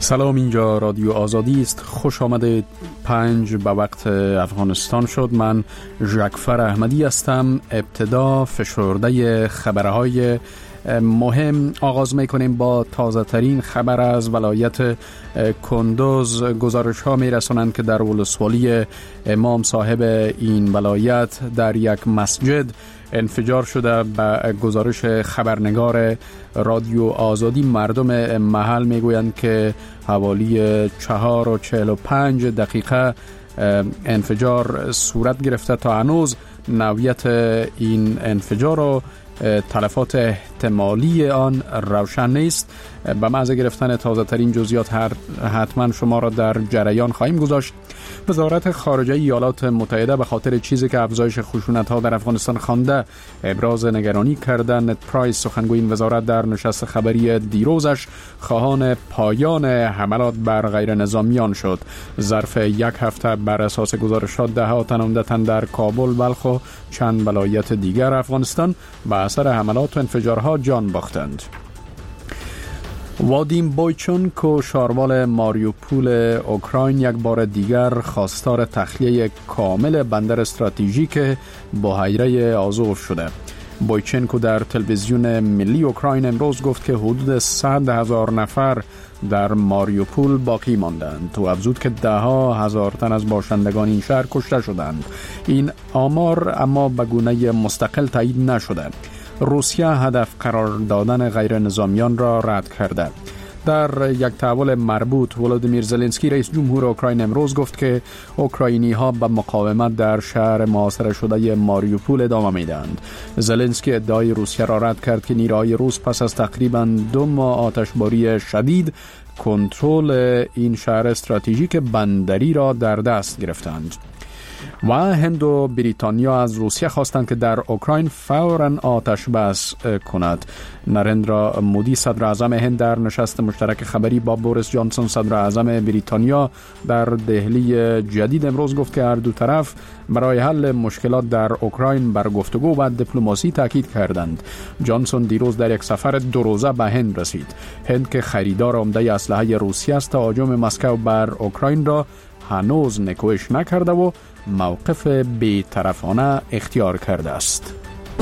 سلام، اینجا رادیو آزادی است. خوش آمدید. 5 به وقت افغانستان شد. من جعفر احمدی هستم. ابتدا فشرده خبرهای مهم آغاز میکنیم با تازه ترین خبر از ولایت کندوز. گزارش ها میرسونند که در ولسوالی امام صاحب این ولایت در یک مسجد انفجار شده. به گزارش خبرنگار رادیو آزادی مردم محل میگویند که حوالی 4:45 انفجار صورت گرفته. تا هنوز نوعیت این انفجار و تلفات احتمالی آن روشن نیست. به محض گرفتن تازه ترین جزئیات حتما شما را در جریان خواهیم گذاشت. وزارت خارجه ایالات متحده به خاطر چیزی که افزایش خشونت ها در افغانستان خوانده ابراز نگرانی کرده. نت پرایس سخنگوی این وزارت در نشست خبری دیروزش خواهان پایان حملات بر غیر نظامیان شد. ظرف یک هفته بر اساس گزارشات دهها تن در کابل، بلخ و چند ولایت دیگر افغانستان به اثر حملات و انفجارها جان باختند. وادیم بویچنکو، شاروال ماریوپول اوکراین، یک بار دیگر خواستار تخلیه کامل بندر استراتژیک بحیره آزوف شده. بویچنکو در تلویزیون ملی اوکراین امروز گفت که حدود 100,000 نفر در ماریوپول باقی ماندند. تو افزود که 10,000 تن از باشندگان این شهر کشته شدند. این آمار اما به گونه مستقل تایید نشده. روسیه هدف قرار دادن غیر نظامیان را رد کرده. در یک تحول مربوط، ولادیمیر زلنسکی رئیس جمهور اوکراین امروز گفت که اوکراینی ها به مقاومت در شهر محاصره شده ماریوپول ادامه میدهند. زلنسکی ادعای روسیه را رد کرد که نیروهای روس پس از تقریباً 2 ماه آتشباری شدید کنترل این شهر استراتژیک بندری را در دست گرفتند. و هند و بریتانیا از روسیه خواستند که در اوکراین فوراً آتش بس کند. نرندرا مودی صدر اعظم هند در نشست مشترک خبری با بوریس جانسون صدر اعظم بریتانیا در دهلی جدید امروز گفت که هر دو طرف برای حل مشکلات در اوکراین بر گفتگو و دیپلماسی تاکید کردند. جانسون دیروز در یک سفر 2 روزه به هند رسید. هند که خریدار عمده اسلحه روسیه است، تهاجم مسکو بر اوکراین را هنوز نکوهش نکرده و موقف بی‌طرفانه اختیار کرده است.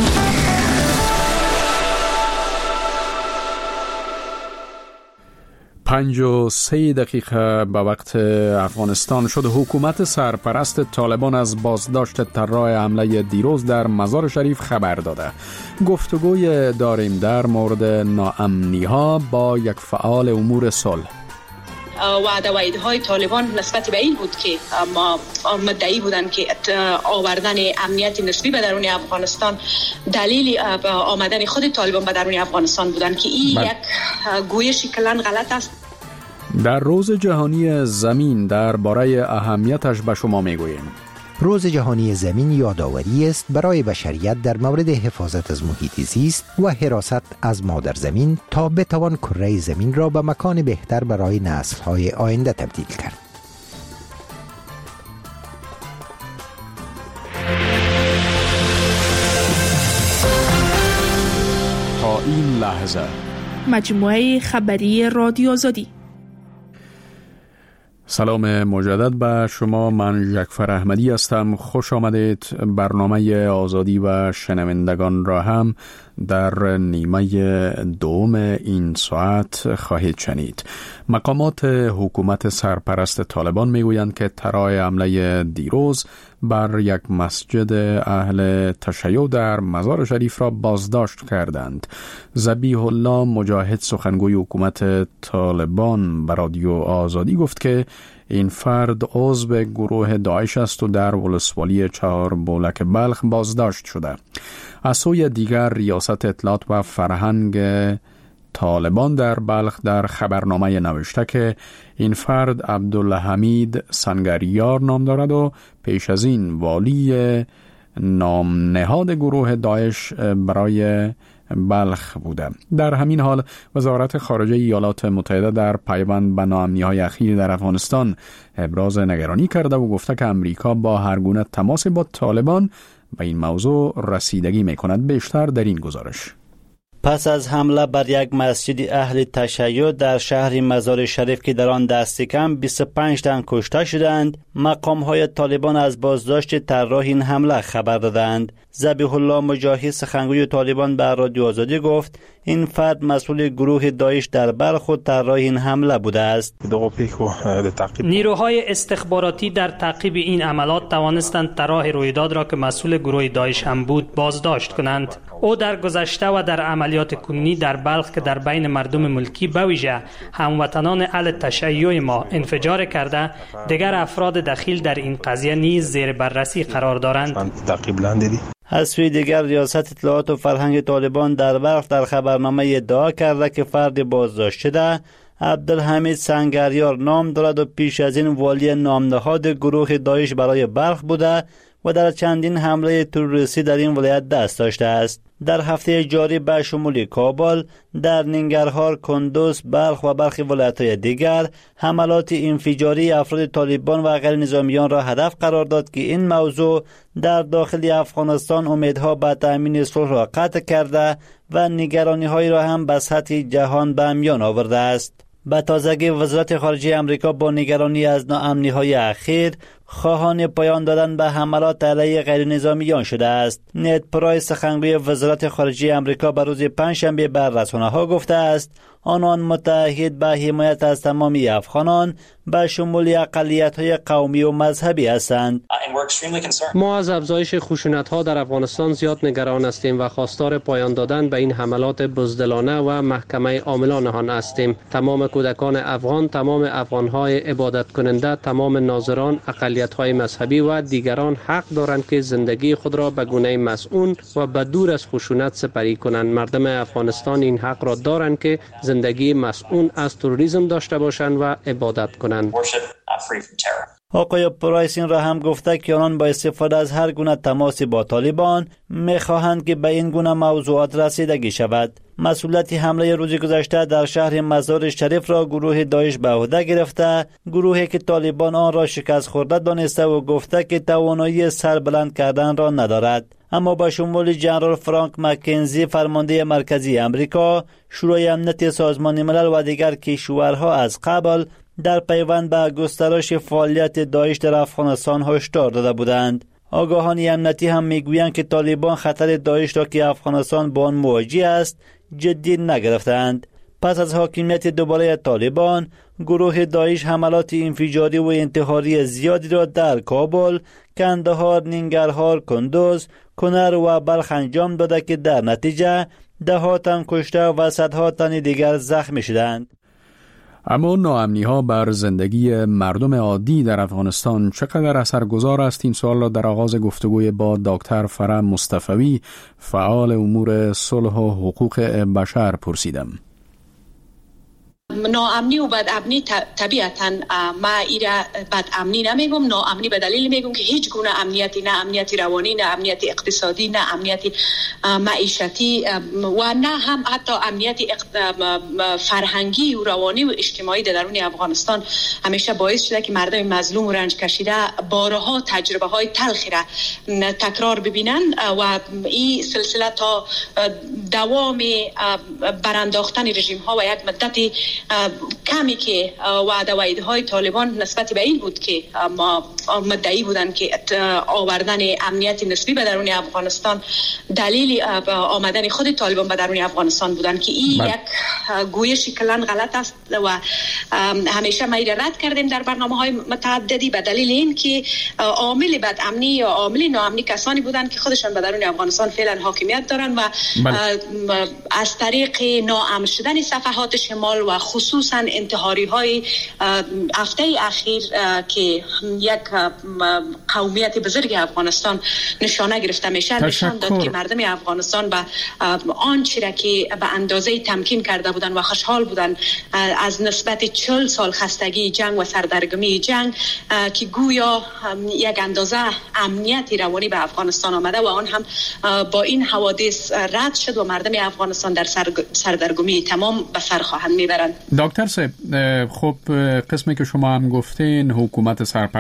پنج و 3 دقیقه به وقت افغانستان شد. حکومت سرپرست طالبان از بازداشت طراح حمله دیروز در مزار شریف خبر داده. گفتگوی داریم در مورد ناامنی ها با یک فعال امور صلح. وعده و ایدهای طالبان نسبت به این بود که مدعی بودند که آوردن امنیت نسبی به درون افغانستان دلیل آمدن خود طالبان به درون افغانستان بودند که این یک گویش کلان غلط است. در روز جهانی زمین درباره اهمیتش به شما میگوییم. روز جهانی زمین یادآوری است برای بشریت در مورد حفاظت از محیط زیست و حراست از مادر زمین تا بتوان کره زمین را به مکان بهتر برای نسل‌های آینده تبدیل کرد. تا این لحظه مجموعه خبری رادیو آزادی. سلام مجدد به شما. من جعفر احمدی هستم. خوش آمدید. برنامه آزادی و شنوندگان را هم در نیمه دوم این ساعت خواهید شنید. مقامات حکومت سرپرست طالبان میگویند که طراح حمله دیروز بر یک مسجد اهل تشیع در مزار شریف را بازداشت کردند. ذبیح الله مجاهد سخنگوی حکومت طالبان به رادیو آزادی گفت که این فرد عضو گروه داعش است و در ولسوالی 4 بولک بلخ بازداشت شده. از سوی دیگر ریاست اطلاعات و فرهنگ طالبان در بلخ در خبرنامه نوشته که این فرد عبدالحمید سنگریار نام دارد و پیش از این والی نام نهاد گروه داعش برای بلخ بوده. در همین حال وزارت خارجه ایالات متحده در پیوند به ناامنی‌های اخیر در افغانستان ابراز نگرانی کرده و گفته که امریکا با هر گونه تماس با طالبان به این موضوع رسیدگی می‌کند. بیشتر در این گزارش. پس از حمله بر یک مسجد اهل تشیع در شهر مزار شریف که در آن دست کم 25 تن کشته شدند، مقام‌های طالبان از بازداشت طراح این حمله خبر دادند. ذبیح الله مجاهد سخنگوی طالبان به رادیو آزادی گفت این فرد مسئول گروه داعش در بلخ و طراح این حمله بوده است. نیروهای استخباراتی در تعقیب این عملات توانستند طراح رویداد را که مسئول گروه داعش هم بود بازداشت کنند. او در گذشته و در عملیات کنونی در بلخ که در بین مردم ملکی به ویژه هموطنان اهل تشیع ما انفجار کرده، دیگر افراد دخیل در این قضیه نیز زیر بررسی قرار دارند. از سوی دیگر ریاست اطلاعات و فرهنگ طالبان در بلخ در خبرنامه ادعا کرده که فرد بازداشت شده عبدالحمید سنگریار نام دارد و پیش از این والی نامنهاد گروه داعش برای بلخ بوده و در چندین حمله تروریستی در این ولایت دست داشته است. در هفته جاری به شمول کابل، در ننگرهار، کندوز، بلخ و برخی ولایت‌های دیگر حملات انفجاری افراد طالبان و غیر نظامیان را هدف قرار داد که این موضوع در داخل افغانستان امیدها به تأمین صلح را قطع کرده و نگرانی‌هایی را هم به سطح جهان به میان آورده است. به تازگی وزارت خارجه امریکا با نگرانی از ناامنی‌های اخیر خواهان پایان دادن به حملات علیه غیر نظامیان شده است. نید پرایس سخنگوی وزارت خارجه امریکا به روز پنجشنبه به رسانه‌ها گفته است آنان متعهد به حمایت از تمامی افغانان به شمول اقلیت‌های قومی و مذهبی هستند. ما از افزایش خشونت‌ها در افغانستان زیاد نگران هستیم و خواستار پایان دادن به این حملات بزدلانه و محکمه عاملان آن هستیم. تمام کودکان افغان، تمام افغان‌های عبادت کننده، تمام ناظران، اقلیت‌های مذهبی و دیگران حق دارند که زندگی خود را به گونه مسئول و به دور از خشونت سپری کنند. مردم افغانستان این حق را دارند که زندگی مسئول از تروریسم داشته باشند و عبادت کنند. آقای پرایس این را هم گفته که آنان با استفاده از هر گونه تماسی با طالبان می‌خواهند که به این گونه موضوعات رسیدگی شود. مسئولیت حمله روز گذشته در شهر مزار شریف را گروه داعش به عهده گرفته، گروهی که طالبان آن را شکست خورده دانسته و گفته که توانایی سربلند کردن را ندارد. اما با شمول جنرال فرانک مکنزی فرمانده مرکزی امریکا، شورای امنیت سازمان ملل و دیگر کشورها از قبل در پیوند به گسترش فعالیت داعش در افغانستان هشدار داده بودند. آگاهان امنیتی هم میگویند که طالبان خطر داعش را که افغانستان با آن مواجه است جدی نگرفتند. پس از حاکمیت دوباره طالبان، گروه داعش حملات انفجاری و انتحاری زیادی را در کابل، کندهار، ننگرهار، کندوز، کنر و بلخ انجام داده که در نتیجه ده‌ها تن کشته و صدها تن دیگر زخمی شدند. اما ناامنی‌ها بر زندگی مردم عادی در افغانستان چقدر اثرگذار است؟ این سوال را در آغاز گفتگوی با دکتر فرح مصطفی، فعال امور صلح و حقوق بشر پرسیدم. ناامنی و بدامنی طبیعتاً ما ایرا بدامنی نمیگم، ناامنی به دلیل میگم که هیچ گونه امنیتی، نه امنیتی روانی، نه امنیتی اقتصادی، نه امنیتی معیشتی و نه هم حتی امنیتی فرهنگی و روانی و اجتماعی در درون افغانستان همیشه باعث شده که مردم مظلوم و رنج کشیده بارها تجربه های تلخی را تکرار ببینن و این سلسله تا دوام برانداختن رژیم ها و یک مدتی کمی که وعده و ایدهای طالبان نسبت به این بود که ما مدعی بودن که آوردن امنیت نسبی به درون افغانستان دلیل آمدن خود طالبان به درون افغانستان بودن که این یک گویش کلان غلط است و همیشه ما این رد کردیم در برنامه‌های متعددی به دلیل این که عامل بدامنی یا عامل ناامنی کسانی بودن که خودشان به درون افغانستان فعلا حاکمیت دارن و از طریق ناامن شدن صفحات شمال و خصوصا انتحاری های هفته اخیر که یک قومیت بزرگ افغانستان نشانه گرفته میشه نشان داد که مردم افغانستان به آنچه را که به اندازه تمکین کرده بودن و خوشحال بودن از نسبت 40 سال خستگی جنگ و سردرگمی جنگ که گویا یک اندازه امنیتی روانی به افغانستان آمده و آن هم با این حوادث رد شد و مردم افغانستان در سردرگمی تمام به سر خواهند میبرند. دکتر صاحب، خب قسمی که شما هم گفتین حکومت سرپرست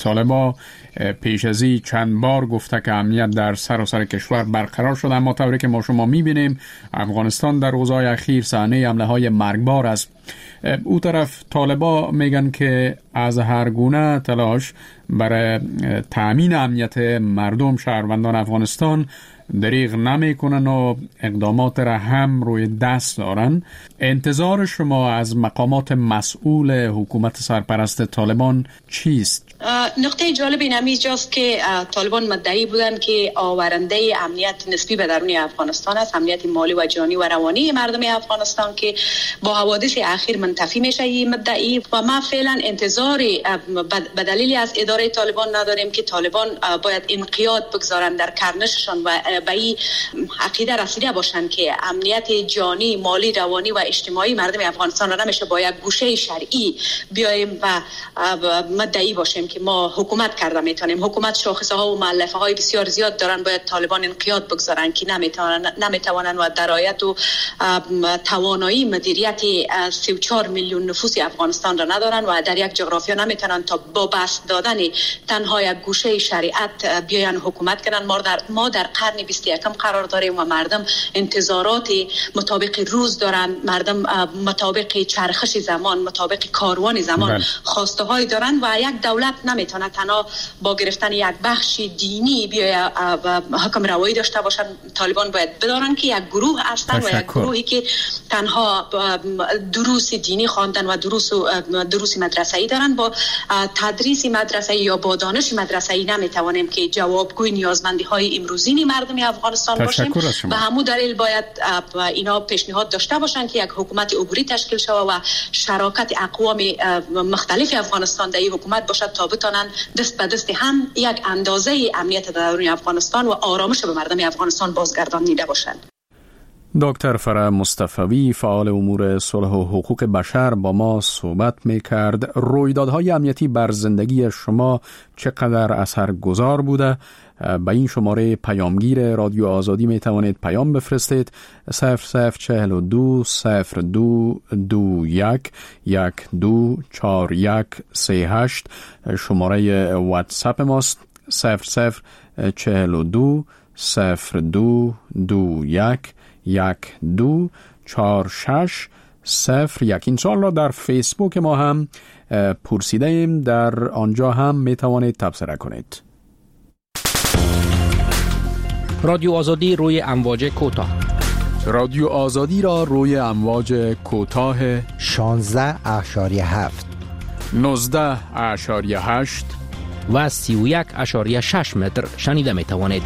طالبان پیش از این چند بار گفته که امنیت در سراسر کشور برقرار شده، اما طوری که ما شما میبینیم افغانستان در روزهای اخیر صحنه حمله های مرگبار است. او طرف طالبان میگن که از هر گونه تلاش برای تأمین امنیت مردم شهروندان افغانستان دریغ نمیکنن و اقدامات را هم روی دست دارن. انتظار شما از مقامات مسئول حکومت سرپرست طالبان چیست؟ نقطه جالب این جاست که طالبان مدعی بودن که آورنده امنیت نسبی به درون افغانستان است، امنیت مالی و جانی و روانی مردم افغانستان که با حوادث اخیر منتفی میشه این مدعی. و ما فعلا انتظار به دلیلی از اداره طالبان نداریم که طالبان باید انقیاد بگذارن در کرنششان و به این عقیده رسیده باشن که امنیت جانی، مالی، روانی و اجتماعی مردم افغانستان را نمیشه با یک گوشه شرعی بیایم و مدعی باشیم که ما حکومت کرده میتونیم. حکومت شاخصه ها و مؤلفه های بسیار زیاد دارن، باید طالبان انقیاد بگذارن که نمیتوانن و درایت و توانایی مدیریت 34 میلیون نفوس افغانستان را ندارن و در یک جغرافیا نمیتونن تا با بست دادن تنها یک گوشه شریعت بیاین حکومت کنن. ما در قرن 21 قرار داریم و مردم انتظارات مطابق روز دارن، مردم مطابق چرخش زمان، مطابق کاروان زمان خواسته های دارن و یک دولت نمیتونه تنها با گرفتن یک بخش دینی بیاید حکم روایی داشته باشن. طالبان باید بدارن که یک گروه هستن و یک گروهی که تنها دروس دینی خواندن و دروس مدرسه‌ای دارن. با تدریس مدرسه‌ای یا با دانش مدرسه‌ای نمیتوانیم که جوابگوی نیازمندی‌های امروزین مردم افغانستان باشیم. به همون دلیل باید اینا پیشنهاد داشته باشن که یک حکومت عبوری تشکیل شود و شراکت اقوام مختلف افغانستان در این حکومت باشد تا بتونن دست به دست هم یک اندازه امنیت درون افغانستان و آرامش به مردم افغانستان بازگردانیده باشند. دکتر فرح مصطفی فعال امور صلح و حقوق بشر با ما صحبت می‌کرد. رویدادهای امنیتی بر زندگی شما چقدر اثرگذار بوده؟ به این شماره پیامگیر رادیو آزادی می توانید پیام بفرستید 0042 0221 124138. شماره واتساپ ماست 0042 0221 124601. این سوال را در فیسبوک ما هم پرسیده ایم، در آنجا هم می توانید تبصره کنید. رادیو آزادی روی امواج کوتاه. رادیو آزادی را روی امواج کوتاه 16.7 19.8 و 31.6 متر شنیده می توانید.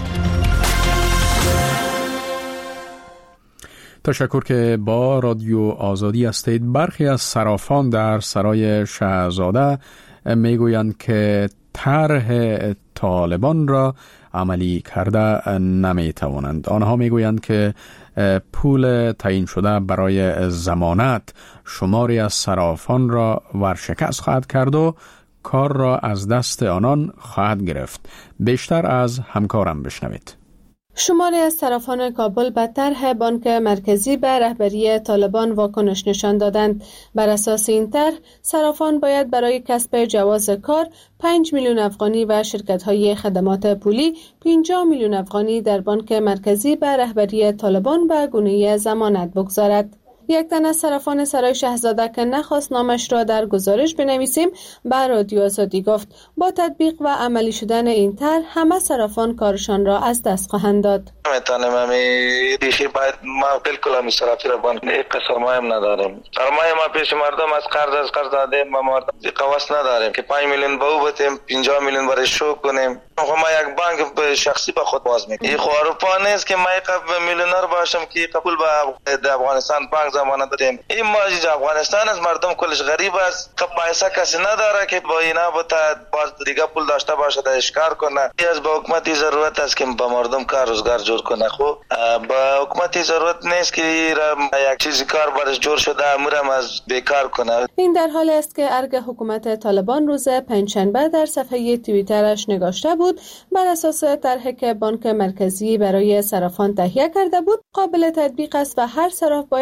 تشکر که با رادیو آزادی هستید. برخی از صرافان در سرای شهزاده میگویند که طرح طالبان را عملی کرده نمی توانند. آنها میگویند که پول تعیین شده برای ضمانت شماری از صرافان را ورشکست خواهد کرد و کار را از دست آنان خواهد گرفت. بیشتر از همکارم بشنوید. شماری از صرافان کابل به طرح بانک مرکزی به رهبری طالبان واکنش نشان دادند. بر اساس این طرح صرافان باید برای کسب جواز کار 5 میلیون افغانی و شرکت‌های خدمات پولی 50 میلیون افغانی در بانک مرکزی به رهبری طالبان به گونه ضمانت بگذارد. یک تن از صرافان سرای شهزاده که نخواست نامش را در گزارش بنویسیم به رادیو آزادی گفت با تطبیق و عملی شدن این طرح همه صرافان کارشان را از دست خواهند داد. میتونم دیشی باید ما بالکل صرافی را بانک سرمایه نداریم. سرمایه ما پیش مردم از قرض دادیم، ما مردم قواس نداریم که 5 میلیون به او بتیم 50 میلیون برای شو کنیم. ما یک بانک به شخصی به خود باز میکنیم. این خواروپا نیست که ما میلیونر باشم که قبول به افغانستان بانک ضمانت بدیم. این ماجرا افغانستان از مردم کلش غریب است. که پیسه کسی نداره که با اینا باز دیگه پول داشته باشه اشکار کنه. از با حکومتی ضرورت است که با مردم کار روزگار جور کنه. خب با حکومتی ضرورت نیست که یک چیزی کار برش جور شده امورم از بیکار کنه. این در حالی است که ارگ حکومت طالبان روز پنجشنبه در صفحه توییترش نگاشته بود بر اساس طرحی که بانک مرکزی برای صرافان تهیه کرده بود قابل تطبیق است و هر صراف باید جواز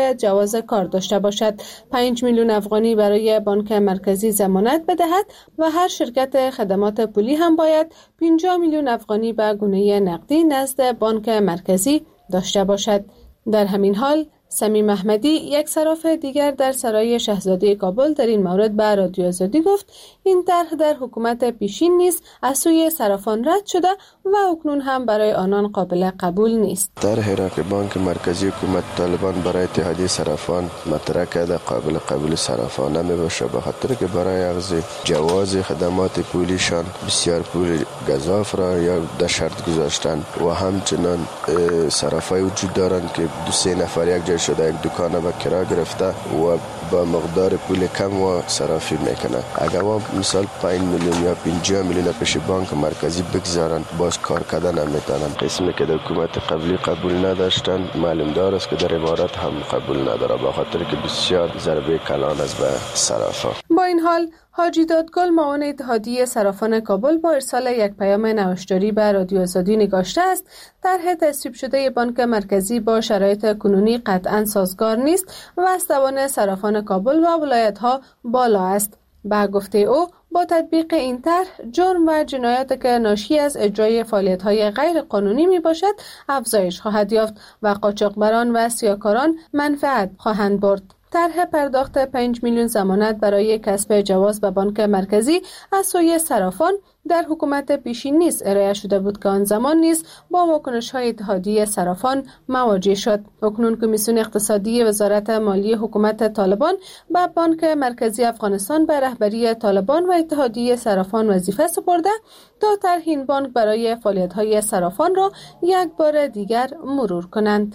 جواز کار داشته باشد. 5 میلیون افغانی برای بانک مرکزی ضمانت بدهد و هر شرکت خدمات پولی هم باید 50 میلیون افغانی به گونه نقدی نزد بانک مرکزی داشته باشد. در همین حال سمیم احمدی، یک صراف دیگر در سرای شاهزاده کابل، در این مورد به رادیو آزادی گفت این طرح در حکومت پیشین نیز از سوی صرافان رد شده و اکنون هم برای آنان قابل قبول نیست. طرحی را که بانک مرکزی حکومت طالبان برای اتحادیه صرافان مطرح کرده قابل قبول صرافان نمیباشه، به خاطر که برای اخذ جواز خدمات پولیشان بسیار پول گزاف را یا در شرط گذاشتن و همچنان صرافای وجود دارند که 2-3 نفر یک جای شده یک دکانه به کرا گرفته و با مقدار پول کم و صرافی میکنه. اگر ما مثال 5 میلیون یا 50 میلیون پیش بانک مرکزی بگذارن باز کار کردن نمیتونن. قسمی که در حکومت قبلی قبول نداشتن معلوم دار است که در امارات هم قبول نداره، به خاطر که بسیار ضربه کلان است به صرافا. با این حال حاجی دادگل، معاون اتحادیه صرافان کابل، با ارسال یک پیام نوشتاری به رادیو آزادی نگاشته است طرح تصویب شده بانک مرکزی با شرایط کنونی قطعاً سازگار نیست و از توان صرافان کابل و ولایت‌ها بالا است. به گفته او با تطبیق این طرح جرم و جنایاتی که ناشی از اجرای فعالیت‌های غیر قانونی میباشد افزایش خواهد یافت و قاچاقبران و سیاهکاران منفعت خواهند برد. طرح پرداخت 5 میلیون ضمانت برای کسب جواز به بانک مرکزی از سوی صرافان در حکومت پیشین نیز ارائه شده بود که آن زمان نیز با واکنش‌های اتحادیه صرافان مواجه شد. اکنون کمیسیون اقتصادی وزارت مالی حکومت طالبان به بانک مرکزی افغانستان به رهبری طالبان و اتحادیه صرافان وظیفه سپرده تا طرح این بانک برای فعالیت‌های صرافان را یک بار دیگر مرور کنند.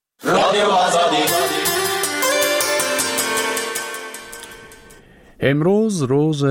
امروز روز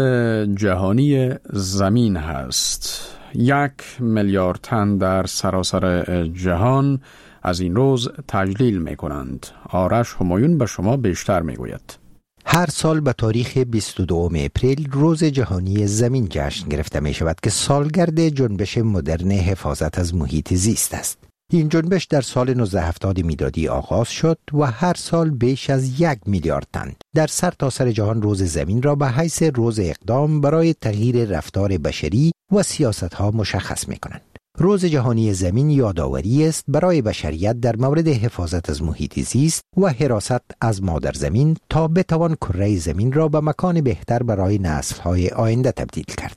جهانی زمین هست. 1 میلیارد تن در سراسر جهان از این روز تجلیل می کنند. آرش همایون به شما بیشتر می گوید. هر سال به تاریخ 22 اپریل روز جهانی زمین جشن گرفته می شود که سالگرد جنبش مدرن حفاظت از محیط زیست است. این جنبش در سال 1970 میلادی آغاز شد و هر سال بیش از 1 میلیارد تن در سرتاسر جهان روز زمین را به حیث روز اقدام برای تغییر رفتار بشری و سیاست‌ها مشخص می‌کنند. روز جهانی زمین یادآوری است برای بشریت در مورد حفاظت از محیط زیست و حراست از مادر زمین تا بتوان کره زمین را به مکان بهتر برای نسل‌های آینده تبدیل کرد.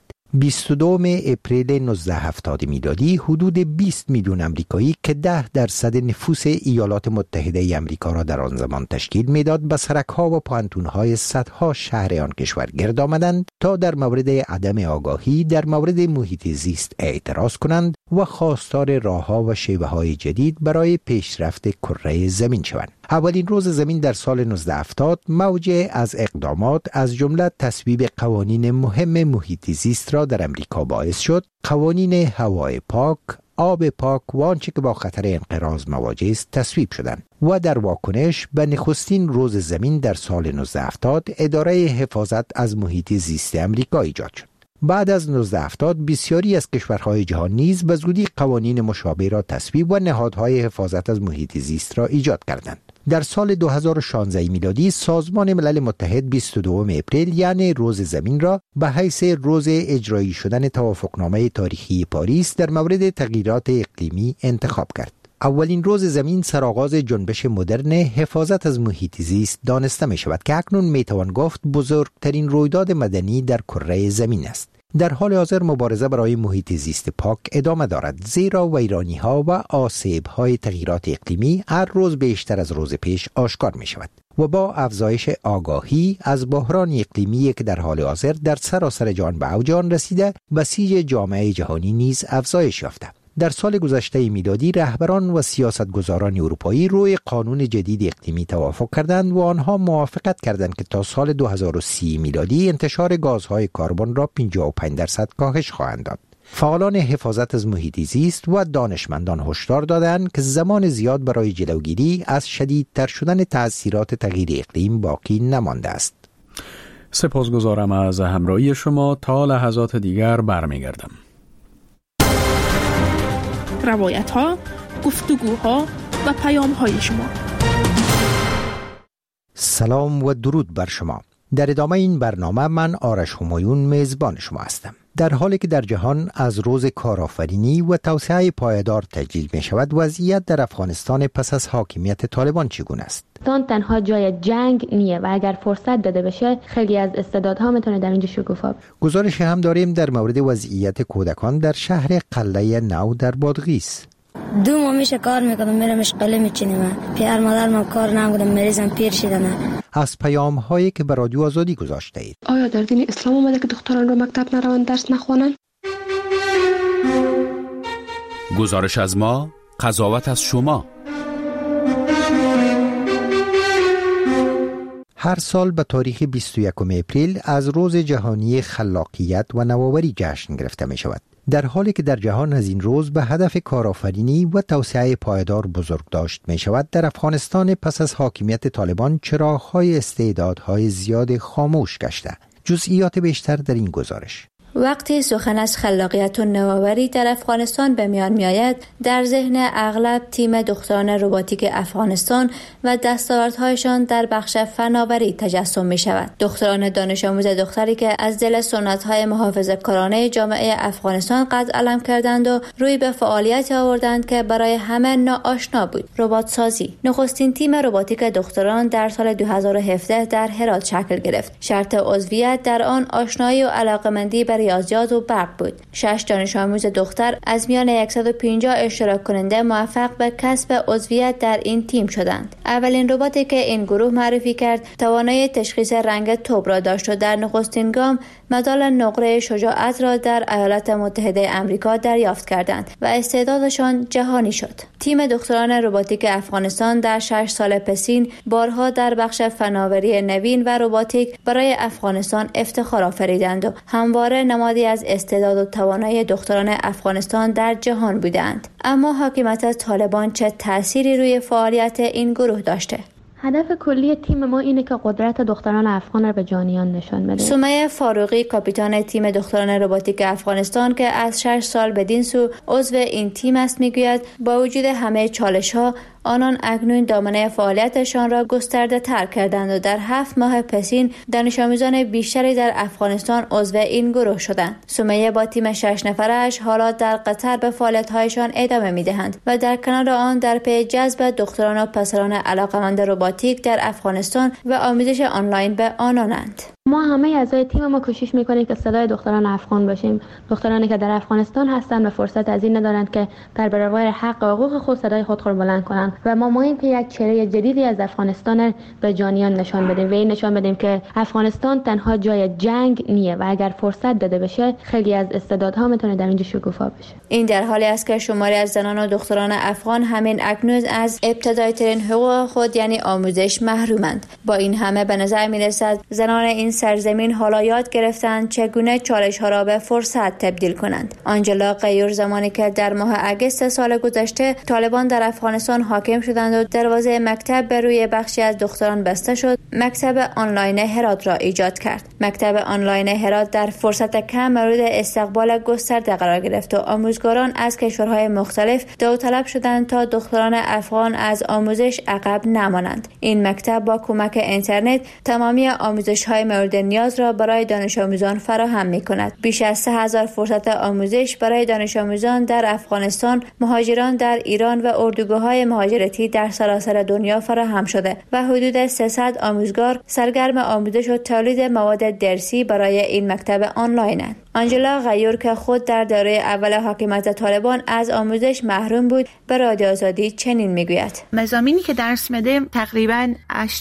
22 اپریل 1970 میلادی حدود 20 میلیون آمریکایی که 10% نفوس ایالات متحده آمریکا را در آن زمان تشکیل میداد به سرک‌ها و پانتون‌های صدها شهر آن کشور گرد آمدند تا در مورد عدم آگاهی در مورد محیط زیست اعتراض کنند و خواستار راه‌ها و شیوه‌های جدید برای پیشرفت کره زمین شوند. اولین روز زمین در سال 1970 موج از اقدامات از جمله تصویب قوانین مهم محیط زیست را در امریکا باعث شد. قوانین هوای پاک، آب پاک و آنچه که با خطر انقراض مواجه است تصویب شدند و در واکنش به نخستین روز زمین در سال 1970 اداره حفاظت از محیط زیست امریکا ایجاد شد. بعد از 1970 بسیاری از کشورهای جهان نیز به زودی قوانین مشابه را تصویب و نهادهای حفاظت از محیط زیست را ایجاد کردند. در سال 2016 میلادی سازمان ملل متحد 22 اپریل یعنی روز زمین را به حیث روز اجرایی شدن توافقنامه تاریخی پاریس در مورد تغییرات اقلیمی انتخاب کرد. اولین روز زمین سرآغاز جنبش مدرن حفاظت از محیط زیست دانسته می شود که اکنون می توان گفت بزرگترین رویداد مدنی در کره زمین است. در حال حاضر مبارزه برای محیط زیست پاک ادامه دارد، زیرا ویرانی‌ها و آسیب‌های تغییرات اقلیمی هر روز بیشتر از روز پیش آشکار می شود و با افزایش آگاهی از بحران اقلیمی که در حال حاضر در سراسر جهان به اوج آن رسیده، بسیج جامعه جهانی نیز افزایش یافته. در سال گذشته میلادی رهبران و سیاستگزاران اروپایی روی قانون جدید اقلیمی توافق کردند و آنها موافقت کردند که تا سال 2030 میلادی انتشار گازهای کربن را 55% کاهش خواهند داد. فعالان حفاظت از محیط زیست و دانشمندان هشدار دادند که زمان زیاد برای جلوگیری از شدیدتر شدن تأثیرات تغییر اقلیم باقی نمانده است. سپاسگزارم از همراهی شما. تا لحظات دیگر برمیگردم. روایت‌ها، گفتگوها و پیام‌های شما. سلام و درود بر شما. در ادامه این برنامه من آرش همایون میزبان شما هستم. در حالی که در جهان از روز کارآفرینی و توسعه پایدار تجلیل می شود، وضعیت در افغانستان پس از حاکمیت طالبان چگونه است؟ تنها جای جنگ نیه و اگر فرصت داده بشه خیلی از استعدادها میتونه در اینجا شکوفا. گزارش هم داریم در مورد وضعیت کودکان در شهر قلعه نو در بادغیس. 2 ماه میشه کار میکنم، میرم اشغاله میچینم. پدر مادرم کار نمیکنم، مریضم پیر شدم. از پیام هایی که به رادیو آزادی گذاشته اید. آیا در دین اسلام اومده که دختران رو مکتب نروند درس نخوانند؟ گزارش از ما، قضاوت از شما. هر سال به تاریخ 21 اپریل از روز جهانی خلاقیت و نوآوری جشن گرفته می شود. در حالی که در جهان از این روز به هدف کارآفرینی و توسعه پایدار بزرگداشت می شود، در افغانستان پس از حاکمیت طالبان چراغ‌های استعدادهای زیاد خاموش گشته. جزئیات بیشتر در این گزارش. وقتی سخن از خلاقیت و نوآوری در افغانستان به میان میآید، در ذهن اغلب تیم دختران رباتیک افغانستان و دستاوردهایشان در بخش فناوری تجسم می شود. دختران دانش آموز دختری که از دل سنت‌های محافظه‌کارانه جامعه افغانستان قد علم کردند و روی به فعالیت آوردند که برای همه ناآشنا بود. ربات سازی. نخستین تیم رباتیک دختران در سال 2017 در هرات شکل گرفت. شرط عضویت در آن آشنایی و علاقه‌مندی به ریاضیات و برق بود. 6 دانش آموز دختر از میان 150 اشتراک کننده موفق به کسب عضویت در این تیم شدند. اولین رباتی که این گروه معرفی کرد توانایی تشخیص رنگ توپ را داشت و در نخستین گام مدال نقره شجاعت را در ایالات متحده آمریکا دریافت کردند و استعدادشان جهانی شد. تیم دختران رباتیک افغانستان در 6 سال پسین بارها در بخش فناوری نوین و رباتیک برای افغانستان افتخار آفریدند و همواره نمادی از استعداد و توانایی دختران افغانستان در جهان بودند. اما حاکمیت طالبان چه تأثیری روی فعالیت این گروه داشته؟ هدف کلی تیم ما اینه که قدرت دختران افغان را به جهانیان نشان بده. سمیه فاروقی، کاپیتان تیم دختران رباتیک افغانستان که از 6 سال بدین سو عضو این تیم است، میگوید با وجود همه چالش‌ها آنان اکنون دامنه فعالیتشان را گسترده تر کردند و در 7 ماه پسین دانش آموزان بیشتری در افغانستان عضو این گروه شدند. سمیه با تیم 6 نفرش حالا در قطر به فعالیت‌هایشان ادامه می‌دهند و در کنار آن در پی جذب دختران و پسران علاقه‌مند رباتیک در افغانستان و آموزش آنلاین به آنانند. ما همه اعضای تیم ما کوشش میکنیم که صدای دختران افغان باشیم، دخترانی که در افغانستان هستند و فرصت از این ندارند که در برابر حق و حقوق خود صدای خود را بلند کنند و ما ماییم که یک چهره جدیدی از افغانستان به جهانیان نشان بدیم و این نشان بدیم که افغانستان تنها جای جنگ نیه و اگر فرصت داده بشه خیلی از استعدادها میتونه در اینجا شکوفا بشه. این در حالی است که شماری از زنان و دختران افغان همین اکنون از ابتدایی ترین حقوق خود یعنی آموزش محرومند. با این همه به نظر میرسد زنان این سرزمین حالا یاد گرفتند چگونه چالش‌ها را به فرصت تبدیل کنند. آنجلا غیور زمانی که در ماه اگست سال گذشته طالبان در افغانستان حاکم شدند و دروازه مکتب به روی بخشی از دختران بسته شد، مکتب آنلاین هرات را ایجاد کرد. مکتب آنلاین هرات در فرصت کم مورد استقبال گسترده قرار گرفت و آموزگاران از کشورهای مختلف داوطلب شدند تا دختران افغان از آموزش عقب نمانند. این مکتب با کمک اینترنت تمامی آموزش‌های مورد نیاز را برای دانش آموزان فراهم می‌کند. بیش از 3000 فرصت آموزش برای دانش آموزان در افغانستان، مهاجران در ایران و اردوگاه‌های مهاجرتی در سراسر دنیا فراهم شده و حدود 300 آموزگار سرگرم آموزش و تولید مواد درسی برای این مکتب آنلاینند. آنجلا غیور که خود در دوره اول حاکمیت طالبان از آموزش محروم بود، به رادیو آزادی چنین میگوید: مضامینی که درس میدیم تقریباً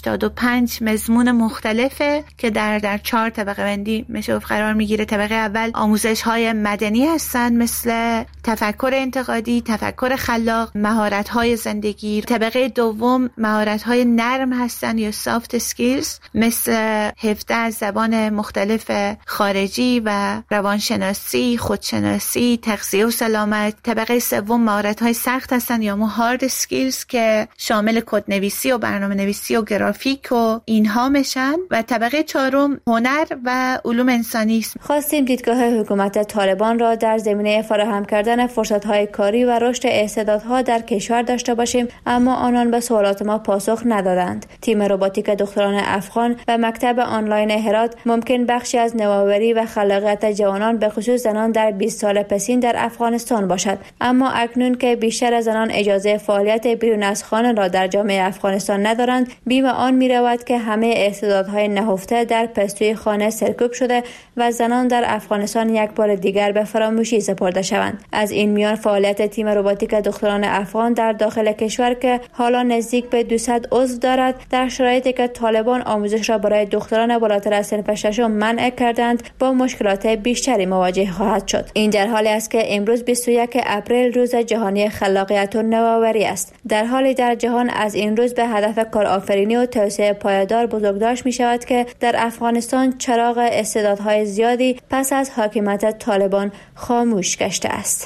85 مضمون مختلفه که در 4 طبقه بندی میشه قرار میگیره. طبقه اول آموزش های مدنی هستن مثل تفکر انتقادی، تفکر خلاق، مهارت های زندگی. طبقه دوم مهارت های نرم هستن یا سافت اسکیلز مثل حفظ از زبان مختلف خارجی و روانشناسی، خودشناسی، تغذیه و سلامت. طبقه سوم مهارت‌های سخت هستن یا هارد اسکیلز که شامل کدنویسی و برنامه‌نویسی و گرافیک و اینها میشن و طبقه چهارم هنر و علوم انسانی است. خواستیم دیدگاه حکومت طالبان را در زمینه فراهم کردن کردن فرصت‌های کاری و رشد استعدادها در کشور داشته باشیم، اما آنان به سوالات ما پاسخ ندادند. تیم رباتیک دختران افغان و مکتب آنلاین هرات ممکن بخشی از نوآوری و خلاقیت جوانان به خصوص زنان در 20 سال پسین در افغانستان باشد، اما اکنون که بیشتر زنان اجازه فعالیت بیرون از خانه را در جامعه افغانستان ندارند، بیم آن می رود که همه استعدادهای نهفته در پستوی خانه سرکوب شده و زنان در افغانستان یک بار دیگر به فراموشی سپرده شوند. از این میان فعالیت تیم رباتیک دختران افغان در داخل کشور که حالا نزدیک به 200 عضو دارد، در شرایطی که طالبان آموزش را برای دختران بالاتر از صنف ششم منع کردند با مشکلات بیشتری مواجه خواهد شد. این در حالی است که امروز 21 اپریل روز جهانی خلاقیت و نوآوری است. در حالی در جهان از این روز به هدف کارآفرینی و توسعه پایدار بزرگداشت می شود که در افغانستان چراغ استعدادهای زیادی پس از حاکمیت طالبان خاموش گشته است.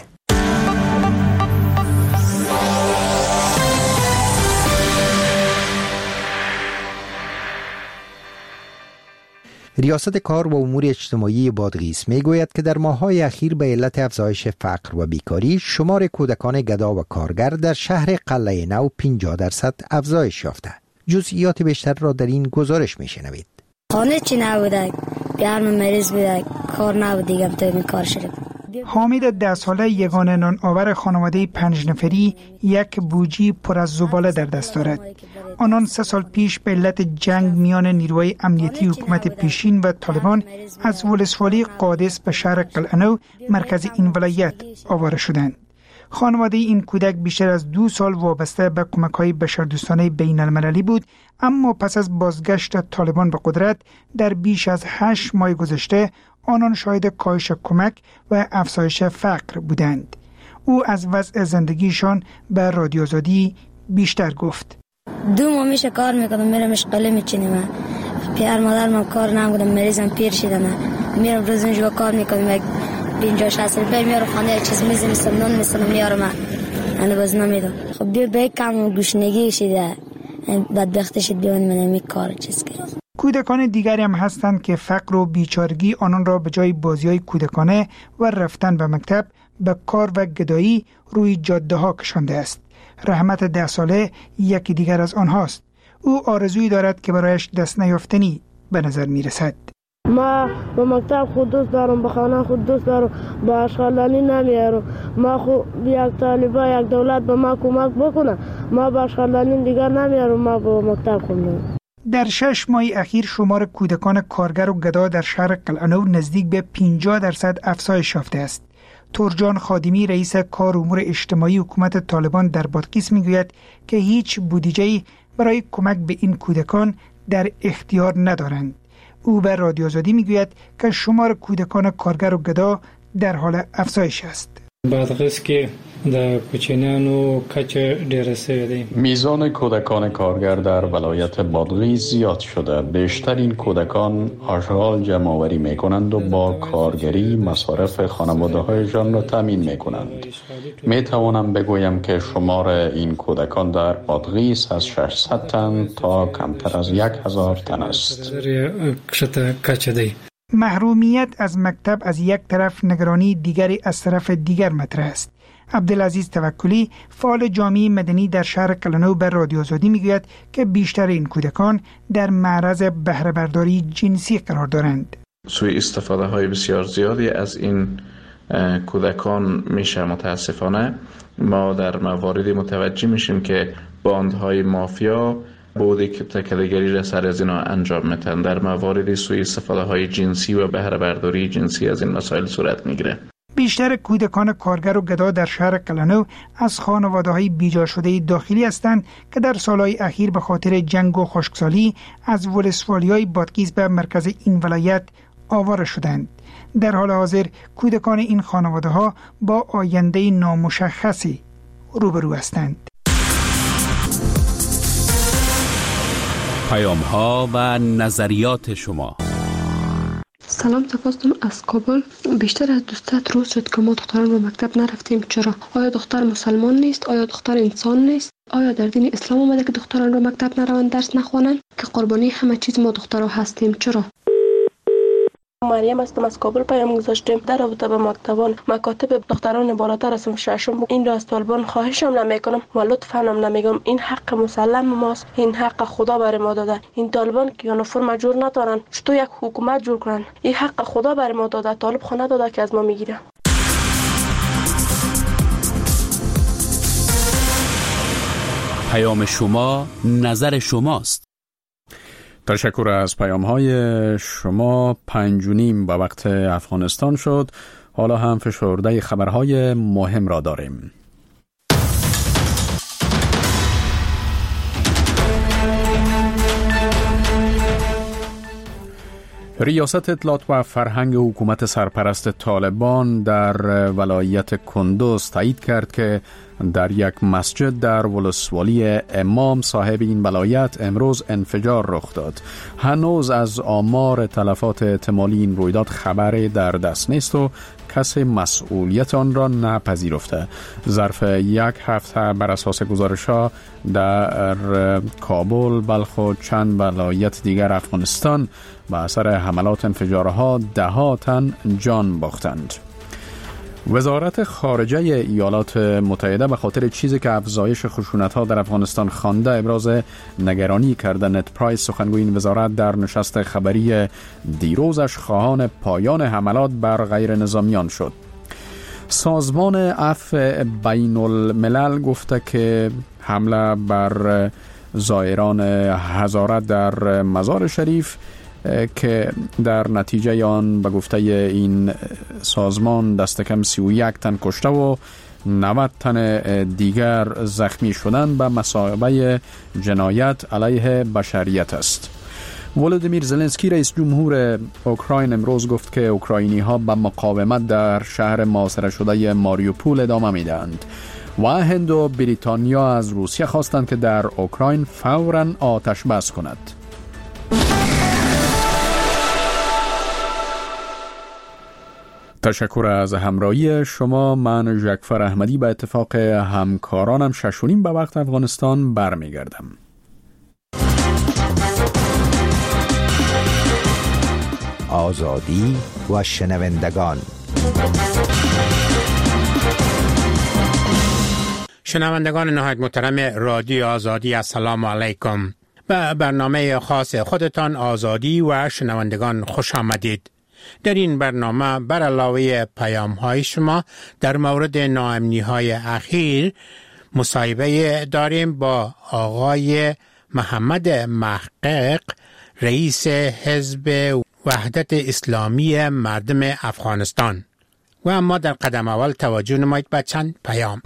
ریاست کار و امور اجتماعی بادغیس میگوید که در ماه‌های اخیر به علت افزایش فقر و بیکاری شمار کودکان گدا و کارگر در شهر قلعه نو 50% افزایش یافته. جزئیات بیشتر را در این گزارش میشنوید. خانه چی نبوده، گرم مریض بوده، کار نبود دیگه تو این کار شد. حامد 10 ساله یگانه نان آور خانواده 5 نفری یک بوجی پر از زباله در دست دارد. آنان 3 سال پیش به علت جنگ میان نیروهای امنیتی حکومت پیشین و طالبان از ولسوالی قادس به شهر قلعه نو مرکز این ولایت آواره شدند. خانواده این کودک بیشتر از 2 سال وابسته به کمک‌های بشردوستانه بین المللی بود، اما پس از بازگشت طالبان به قدرت در بیش از 8 ماه گذشته آنان شاهد کاهش کمک و افزایش فقر بودند. او از وضع زندگیشان به رادیو آزادی بیشتر گفت. 2 ماه میشه کار میکنم، میرم اشغاله میچینم. پدر مادرم کار نمیکنم، مریضم پیر شدم. میرم روزانه کار میکنم، 50-60 روپیه میارم خانه، یک چیز میزنم، نان میسنم میارم. انا باز نمیدم. خب بیا به کم گوشنگی شده، بدبخت شد بیان من می کار چیز کرد. کودکان دیگری هم هستند که فقر و بیچارگی آنان را به جای بازی‌های کودکانه و رفتن به مکتب به کار و گدایی روی جاده ها کشانده است. رحمت 10 ساله یکی دیگر از آنهاست. او آرزویی دارد که برایش دست نیافتنی به نظر می رسد. ما به مکتب خود دوست دارم، به خانه خود دوست دارم، به اشغالانی نمیارم. ما خود یک طالبا یک دولت به ما کمک بکنه، ما به اشغالانی دیگر نمیارم، ما به مکتب خوندم. در 6 ماه اخیر شمار کودکان کارگر و گدا در شهر قلعه نو نزدیک به 50% افزایش یافته است. تورجان خادمی رئیس کار امور اجتماعی حکومت طالبان در بادغیس میگوید که هیچ بودجه‌ای برای کمک به این کودکان در اختیار ندارند. او به رادیو آزادی میگوید که شمار کودکان کارگر و گدا در حال افزایش است. بادغیس که در کوچنیانو کچه ډیره سوی دی. میزان کودکان کارگر در ولایت بادغیس زیاد شده. بیشتر این کودکان آشغال جمع آوری می کنند و با کارگری مصارف خانواده هایشان را تامین می کنند. می توانم بگویم که شمار این کودکان در بادغیس از 600 تن تا کمتر از 1000 تن است. محرومیت از مکتب از یک طرف، نگرانی دیگری از طرف دیگر مطرح است. عبدالعزیز توکلی فعال جامعه مدنی در شهر قلعه نو به رادیو آزادی میگوید که بیشتر این کودکان در معرض بهره برداری جنسی قرار دارند. سوء استفاده های بسیار زیادی از این کودکان میشه. متاسفانه ما در مواردی متوجه میشیم که باندهای مافیا بودی که تکله‌گری را سر از اینا انجام میدن. در موارد سوء استفاده های جنسی و بهره برداری جنسی از این مسائل صورت میگیره. بیشتر کودکان کارگر و گدا در شهر قلعه نو از خانواده‌های بیجا شده داخلی هستند که در سالهای اخیر به خاطر جنگ و خشکسالی از ولسوالی‌های بادغیس به مرکز این ولایت آواره شدند. در حال حاضر کودکان این خانواده‌ها با آینده نامشخصی روبرو هستند. پیام‌ها و نظریات شما. سلام، تفاصیل از کابل. بیشتر از 200 روز شد که ما دختران رو مکتب نرفتیم. چرا؟ آیا دختر مسلمان نیست؟ آیا دختر انسان نیست؟ آیا در دین اسلام اومده که دختران رو مکتب نروند درس نخوانند؟ که قربانی همه چیز ما دخترها هستیم. چرا؟ مریم هستم، از کابل پیام گذاشتیم در رابطه به مکاتب دختران بالاتر از صنف ششم. این را از طالبان خواهشم نمیکنم و لطفاً هم نمیگم. این حق مسلم ماست، این حق خدا بر ما داده. این طالبان که یونیفرم جور ندارن، چطور یک حکومت جور کنن؟ این حق خدا بر ما داده، طالب خانه داده که از ما میگیره. پیام شما، نظر شماست. تشکر از پیام‌های شما. 5:30 به وقت افغانستان شد. حالا هم فشرده خبرهای مهم را داریم. ریاست اطلاعات و فرهنگ حکومت سرپرست طالبان در ولایت کندوز تایید کرد که در یک مسجد در ولسوالی امام صاحب این ولایت امروز انفجار رخ داد. هنوز از آمار تلفات احتمالی این رویداد خبری در دست نیست و کسی مسئولیت آن را نپذیرفته. ظرف یک هفته بر اساس گزارش‌ها در کابل، بلخ و چند ولایت دیگر افغانستان به اثر حملات انفجارها 10 تن جان باختند. وزارت خارجه ایالات متحده به خاطر چیزی که افزایش خشونت‌ها در افغانستان خوانده ابراز نگرانی کرده. نت پرایس سخنگوی این وزارت در نشست خبری دیروزش خواهان پایان حملات بر غیر نظامیان شد. سازمان عفو بین الملل گفته که حمله بر زائران حضارت در مزار شریف که در نتیجه آن به گفته این سازمان دست کم 31 تن کشته و 90 تن دیگر زخمی شدند به مثابه جنایت علیه بشریت است. ولودیمیر زلنسکی رئیس جمهور اوکراین امروز گفت که اوکراینی ها به مقاومت در شهر محاصره شده ماریوپول ادامه میدهند و هند و بریتانیا از روسیه خواستند که در اوکراین فوراً آتش بس کند. تشکر از همراهی شما. من ژکفر احمدی به اتفاق همکارانم 6:30 به وقت افغانستان برمیگردم. آزادی و شنوندگان. شنوندگان نهایت محترم رادیو آزادی، السلام علیکم. به برنامه خاص خودتان آزادی و شنوندگان خوش آمدید. در این برنامه بر علاوه پیام‌های شما در مورد ناامنی‌های اخیر مصاحبه داریم با آقای محمد محقق، رئیس حزب وحدت اسلامی مردم افغانستان. و اما در قدم اول توجه نمایید به چند پیام.